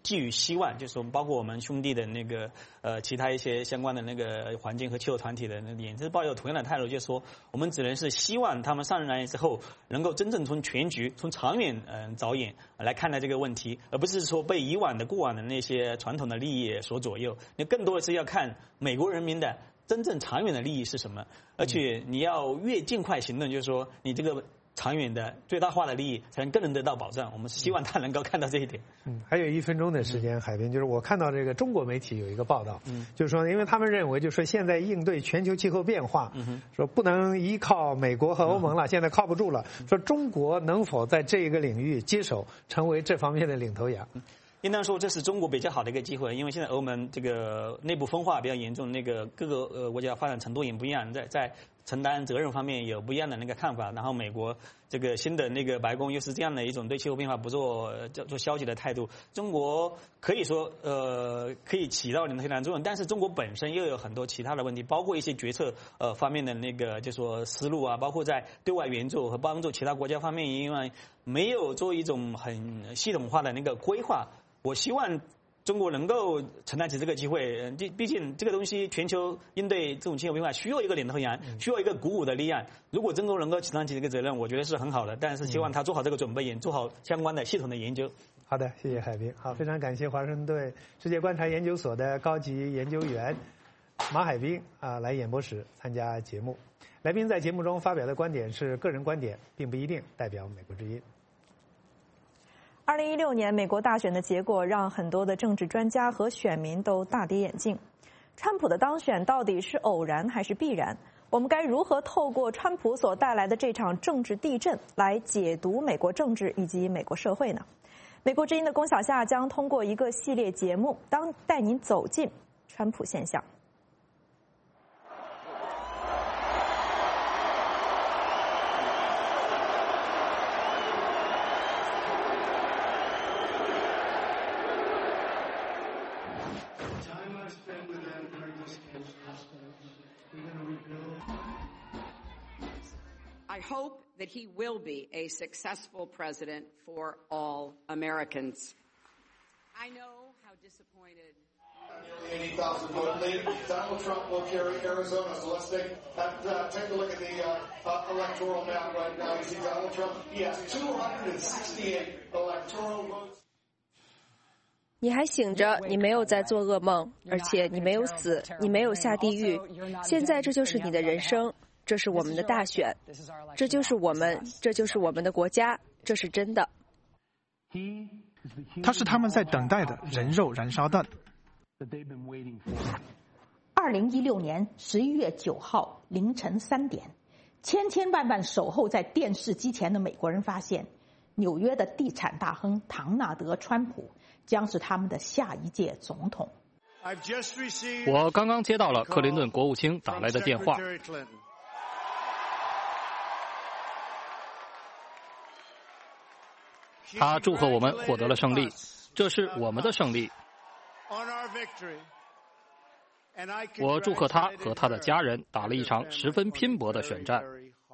寄予希望，就是我们包括我们兄弟的那个呃其他一些相关的那个环境和气候团体的那个也是抱有同样的态度，就是说我们只能是希望他们上来之后能够真正从全局、从长远嗯、呃、着眼来看待这个问题，而不是说被以往的过往的那些传统的利益所左右。那更多的是要看美国人民的真正长远的利益是什么，而且你要越尽快行动，就是说你这个长远的最大化的利益才能更能得到保障。我们希望他能够看到这一点。 嗯，还有一分钟的时间，海滨，就是我看到这个中国媒体有一个报道，嗯，就是说，因为他们认为，就是说现在应对全球气候变化，嗯，说不能依靠美国和欧盟了，嗯，现在靠不住了，说中国能否在这一个领域接手，成为这方面的领头羊？嗯， 应当说这是中国比较好的一个机会，因为现在欧盟这个内部分化比较严重，那个各个呃国家发展程度也不一样，在在承担责任方面有不一样的那个看法。然后美国这个新的那个白宫又是这样的一种对气候变化不做叫做消极的态度，中国可以说呃可以起到领头羊作用，但是中国本身又有很多其他的问题，包括一些决策呃方面的那个就说思路啊，包括在对外援助和帮助其他国家方面，因为没有做一种很系统化的那个规划。我希望中国能够承担起这个机会，毕毕竟这个东西全球应对这种气候变化需要一个领头羊，需要一个鼓舞的力量。如果中国能够承担起这个责任，我觉得是很好的。但是希望他做好这个准备，也做好相关的系统的研究。 好的，谢谢海滨。好，非常感谢华盛顿世界观察研究所的高级研究员马海滨啊来演播室参加节目。来宾在节目中发表的观点是个人观点，并不一定代表美国之音。 二零一六年美国大选的结果让很多的政治专家和选民都大跌眼镜。川普的当选到底是偶然还是必然？我们该如何透过川普所带来的这场政治地震来解读美国政治以及美国社会呢？美国之音的龚小夏将通过一个系列节目，当带您走进川普现象。 I hope that he will be a successful president for all Americans. I know how disappointed. Nearly eighty thousand vote lead. Donald Trump will carry Arizona. So let's take uh, take a look at the uh, uh, electoral map right now. You see Donald Trump. He has two hundred sixty-eight electoral votes. 你还醒着，你没有在做噩梦，而且你没有死，你没有下地狱。现在这就是你的人生。这是我们的大选，这就是我们，这就是我们的国家，这是真的。 他是他们在等待的人肉燃烧弹。 二零一六年十一月九号凌晨三点，千千万万守候在电视机前的美国人发现，纽约的地产大亨唐纳德·川普将是他们的下一届总统。 我刚刚接到了克林顿国务卿打来的电话。他祝贺我们获得了胜利，这是我们的胜利。我祝贺他和他的家人打了一场十分拼搏的选战。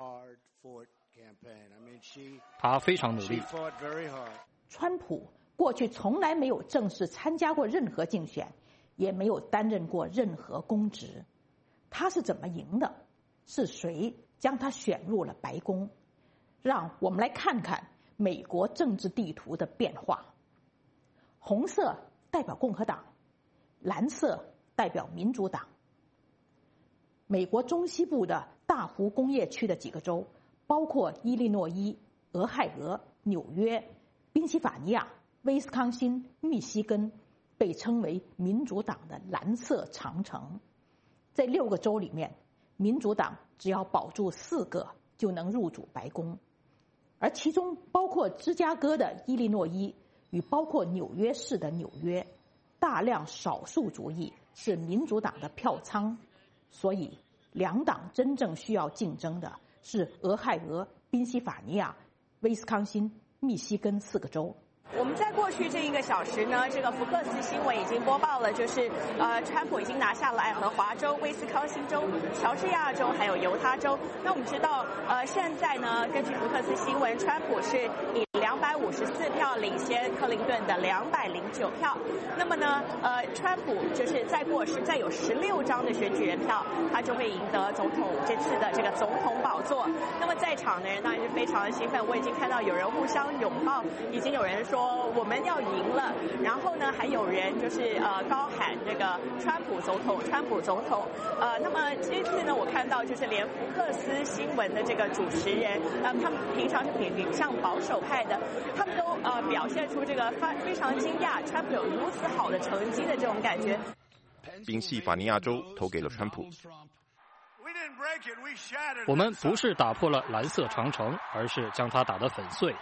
他非常努力。 川普过去从来没有正式参加过任何竞选，也没有担任过任何公职。他是怎么赢的？是谁将他选入了白宫？让我们来看看美国政治地图的变化。红色代表共和党，蓝色代表民主党。美国中西部的大湖工业区的几个州，包括伊利诺伊、俄亥俄、纽约、宾夕法尼亚、威斯康辛、密西根，被称为民主党的蓝色长城。在六个州里面，民主党只要保住四个就能入主白宫，而其中包括芝加哥的伊利诺伊与包括纽约市的纽约，大量少数族裔是民主党的票仓，所以两党真正需要竞争的是俄亥俄、宾夕法尼亚、威斯康辛、密西根四个州。 我们在过去这一个小时呢，这个福克斯新闻已经播报了，就是呃，川普已经拿下了爱荷华州、威斯康星州、乔治亚州还有犹他州。那我们知道，呃，现在呢，根据福克斯新闻，川普是以两百五十四票领先克林顿的两百零九票。那么呢，呃，川普就是再过是再有十六张的选举人票，他就会赢得总统这次的这个总统宝座。那么在场的人当然是非常的兴奋，我已经看到有人互相拥抱，已经有人说我们要赢了，然后呢，还有人就是呃高喊这个川普总统，川普总统。呃，那么这次呢，我看到就是连福克斯新闻的这个主持人，呃，他们平常是比比较保守派的，他们都呃表现出这个非常惊讶，川普有如此好的成绩的这种感觉。 宾夕法尼亚州投给了川普。 我们不是打破了蓝色长城，而是将它打得粉碎。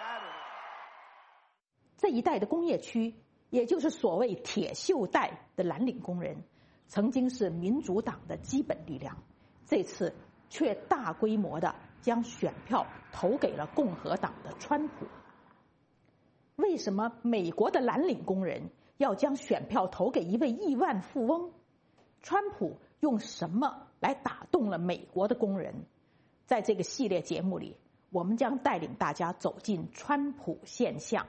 这一带的工业区，也就是所谓铁锈带的蓝领工人，曾经是民主党的基本力量，这次却大规模的将选票投给了共和党的川普。为什么美国的蓝领工人要将选票投给一位亿万富翁？川普用什么来打动了美国的工人？在这个系列节目里，我们将带领大家走进川普现象。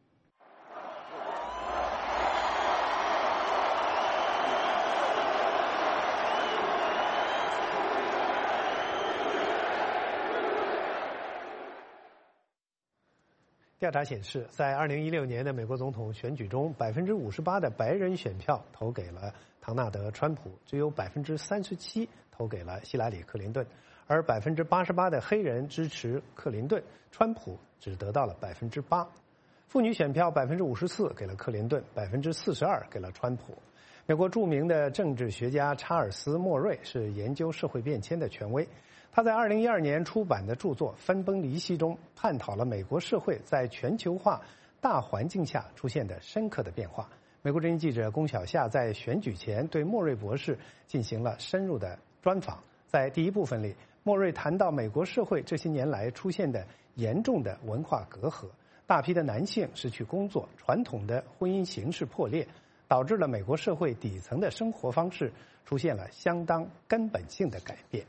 调查显示，在二零一六年的美国总统选举中，百分之五十八的白人选票投给了唐纳德·川普，只有百分之三十七投给了希拉里·克林顿，而百分之八十八的黑人支持克林顿，川普只得到了百分之八。妇女选票百分之五十四给了克林顿，百分之四十二给了川普。美国著名的政治学家查尔斯·莫瑞是研究社会变迁的权威。他在二零一二年出版的著作《分崩离析》中，探讨了美国社会在全球化大环境下出现的深刻的变化。美国之音记者龚晓夏在选举前对莫瑞博士进行了深入的专访。在第一部分里，莫瑞谈到美国社会这些年来出现的严重的文化隔阂，大批的男性失去工作，传统的婚姻形式破裂，导致了美国社会底层的生活方式出现了相当根本性的改变。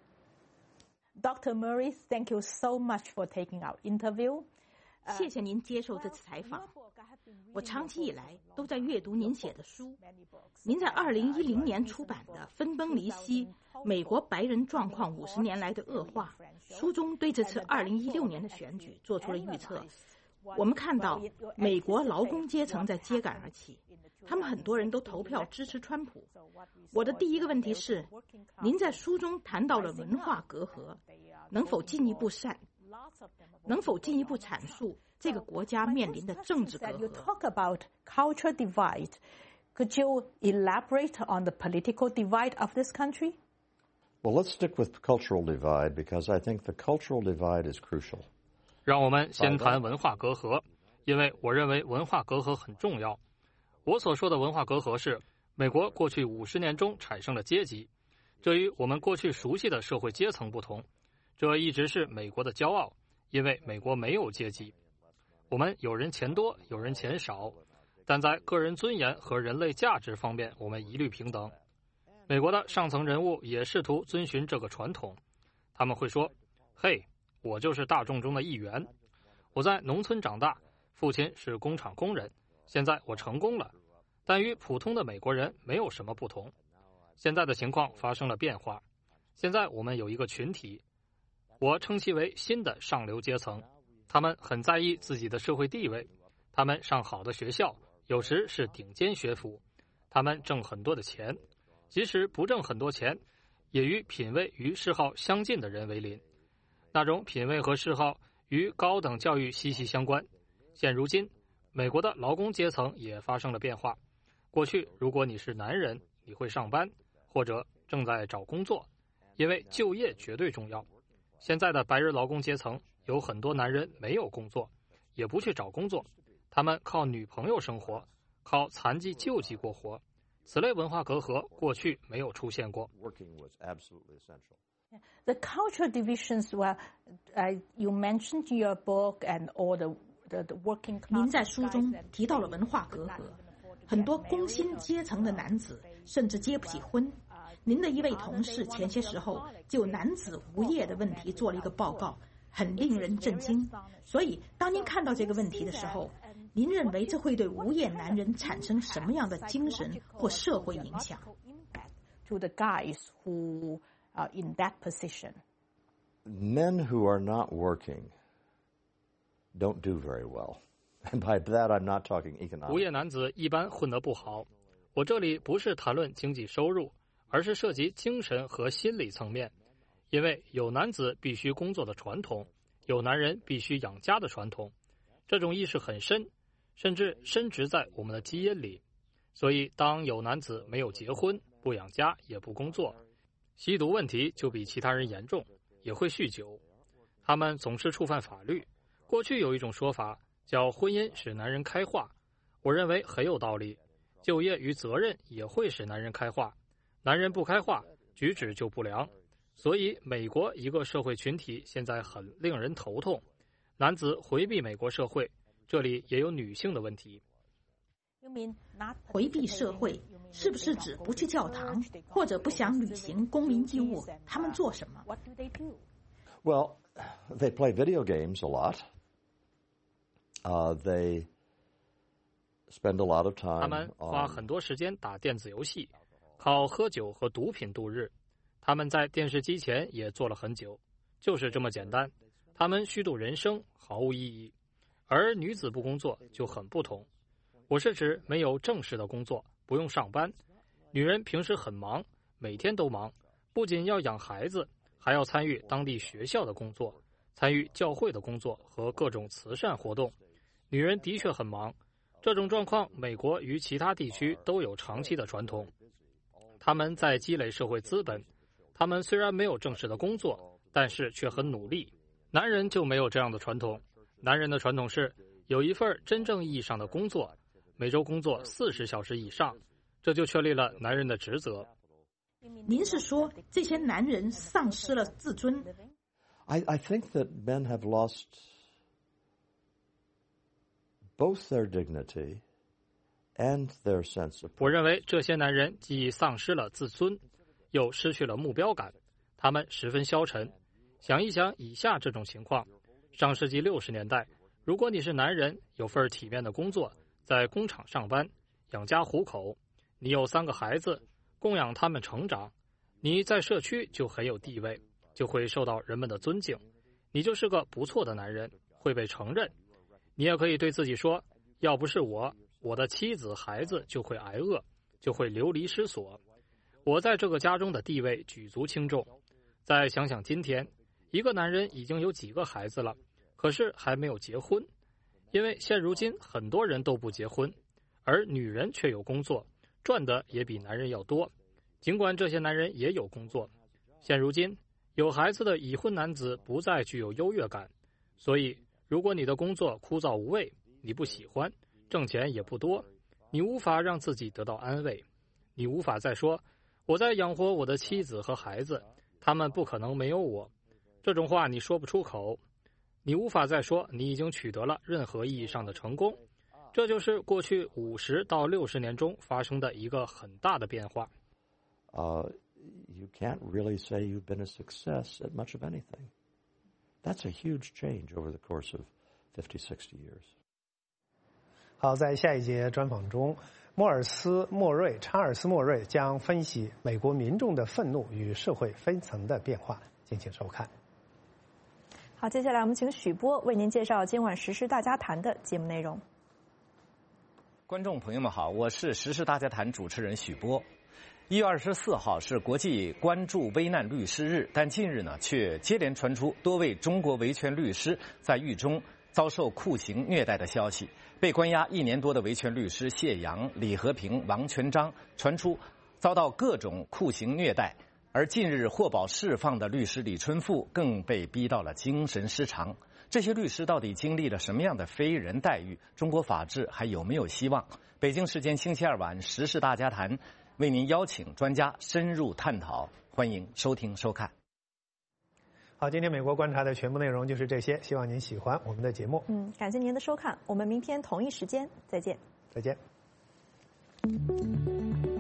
Doctor Murray, thank you so much for taking our interview. 谢谢您接受这次采访。我长期以来都在阅读您写的书。您在二零一零年出版的《分崩离析：美国白人状况五十年来的恶化》书中，对这次二零一六年的选举做出了预测。我们看到美国劳工阶层在揭竿而起，他们很多人都投票支持川普。我的第一个问题是，您在书中谈到了文化隔阂，能否进一步阐能否进一步阐述这个国家面临的政治隔阂 ？You talk about cultural divide. Could you elaborate on the political divide of this country? Well, let's stick with cultural divide because I think the cultural divide is crucial. 让我们先谈文化隔阂，因为我认为文化隔阂很重要。我所说的文化隔阂是，美国过去五十年中产生了阶级，这与我们过去熟悉的社会阶层不同。这一直是美国的骄傲，因为美国没有阶级。我们有人钱多，有人钱少，但在个人尊严和人类价值方面，我们一律平等。美国的上层人物也试图遵循这个传统，他们会说：“嘿，我就是大众中的一员。我在农村长大，父亲是工厂工人，现在我成功了，但与普通的美国人没有什么不同。现在的情况发生了变化，现在我们有一个群体，我称其为新的上流阶层，他们很在意自己的社会地位，他们上好的学校，有时是顶尖学府，他们挣很多的钱，即使不挣很多钱，也与品味与嗜好相近的人为邻。那种品味和嗜好与高等教育息息相关。现如今，美国的劳工阶层也发生了变化。过去，如果你是男人，你会上班，或者正在找工作，因为就业绝对重要。现在的白人劳工阶层有很多男人没有工作，也不去找工作，他们靠女朋友生活，靠残疾救济过活。此类文化隔阂过去没有出现过。 The cultural divisions were, uh, you mentioned in your book, and all the 您在书中提到了文化隔阂，很多工薪阶层的男子甚至结不起婚。您的一位同事前些时候就男子无业的问题做了一个报告，很令人震惊。所以，当您看到这个问题的时候，您认为这会对无业男人产生什么样的精神或社会影响 ？To the guys who are in that position, men who are not working don't do very well, and by that I'm not talking economics. 无业男子一般混得不好。我这里不是谈论经济收入，而是涉及精神和心理层面。因为有男子必须工作的传统，有男人必须养家的传统，这种意识很深，甚至深植在我们的基因里。所以当有男子没有结婚，不养家也不工作，吸毒问题就比其他人严重，也会酗酒。他们总是触犯法律。过去有一种说法叫婚姻使男人开化，我认为很有道理。就业与责任也会使男人开化，男人不开化，举止就不良。所以美国一个社会群体现在很令人头痛，男子回避美国社会，这里也有女性的问题。 回避社会是不是指不去教堂，或者不想履行公民义务？他们做什么 ？Well, they play video games a lot. Uh, they spend a lot of time. 他们花很多时间打电子游戏，靠喝酒和毒品度日。他们在电视机前也坐了很久，就是这么简单。他们虚度人生，毫无意义。而女子不工作就很不同。我是指没有正式的工作，不用上班。女人平时很忙，每天都忙，不仅要养孩子，还要参与当地学校的工作，参与教会的工作和各种慈善活动。女人的确很忙。这种状况，美国与其他地区都有长期的传统。他们在积累社会资本。他们虽然没有正式的工作，但是却很努力。男人就没有这样的传统。男人的传统是有一份真正意义上的工作，每周工作四十小时以上，这就确立了男人的职责。 您是说这些男人丧失了自尊 I, I think that men have lost both their dignity and their sense of. 我认为这些男人既丧失了自尊，又失去了目标感，他们十分消沉。想一想以下这种情况：上世纪六十年代，如果你是男人，有份体面的工作，在工厂上班，养家糊口，你有三个孩子，供养他们成长，你在社区就很有地位，就会受到人们的尊敬，你就是个不错的男人，会被承认。你也可以对自己说，要不是我，我的妻子孩子就会挨饿，就会流离失所。我在这个家中的地位举足轻重。再想想今天，一个男人已经有几个孩子了，可是还没有结婚，因为现如今很多人都不结婚，而女人却有工作，赚的也比男人要多。尽管这些男人也有工作，现如今有孩子的已婚男子不再具有优越感。所以如果你的工作枯燥无味，你不喜欢，挣钱也不多，你无法让自己得到安慰，你无法再说我在养活我的妻子和孩子，他们不可能没有我。这种话你说不出口，你无法再说你已经取得了任何意义上的成功。这就是过去五十到六十年中发生的一个很大的变化。 Uh, you can't really say you've been a success at much of anything. That's a huge change over the course of fifty, sixty years. 好，在下一节专访中，莫尔斯·莫瑞查尔斯·莫瑞将分析美国民众的愤怒与社会分层的变化，敬请收看。 好，接下来我们请许波为您介绍今晚时事大家谈的节目内容。 观众朋友们好，我是时事大家谈主持人许波。一月二十四号是国际关注危难律师日，但近日呢，却接连传出多位中国维权律师在狱中遭受酷刑虐待的消息。被关押一年多的维权律师谢阳、李和平、王全章传出遭到各种酷刑虐待，而近日获保释放的律师李春富更被逼到了精神失常。这些律师到底经历了什么样的非人待遇？中国法治还有没有希望？北京时间星期二晚时事大家谈为您邀请专家深入探讨，欢迎收听收看。 好，今天美国观察的全部内容就是这些，希望您喜欢我们的节目。 嗯，感谢您的收看，我们明天同一时间再见。 再见。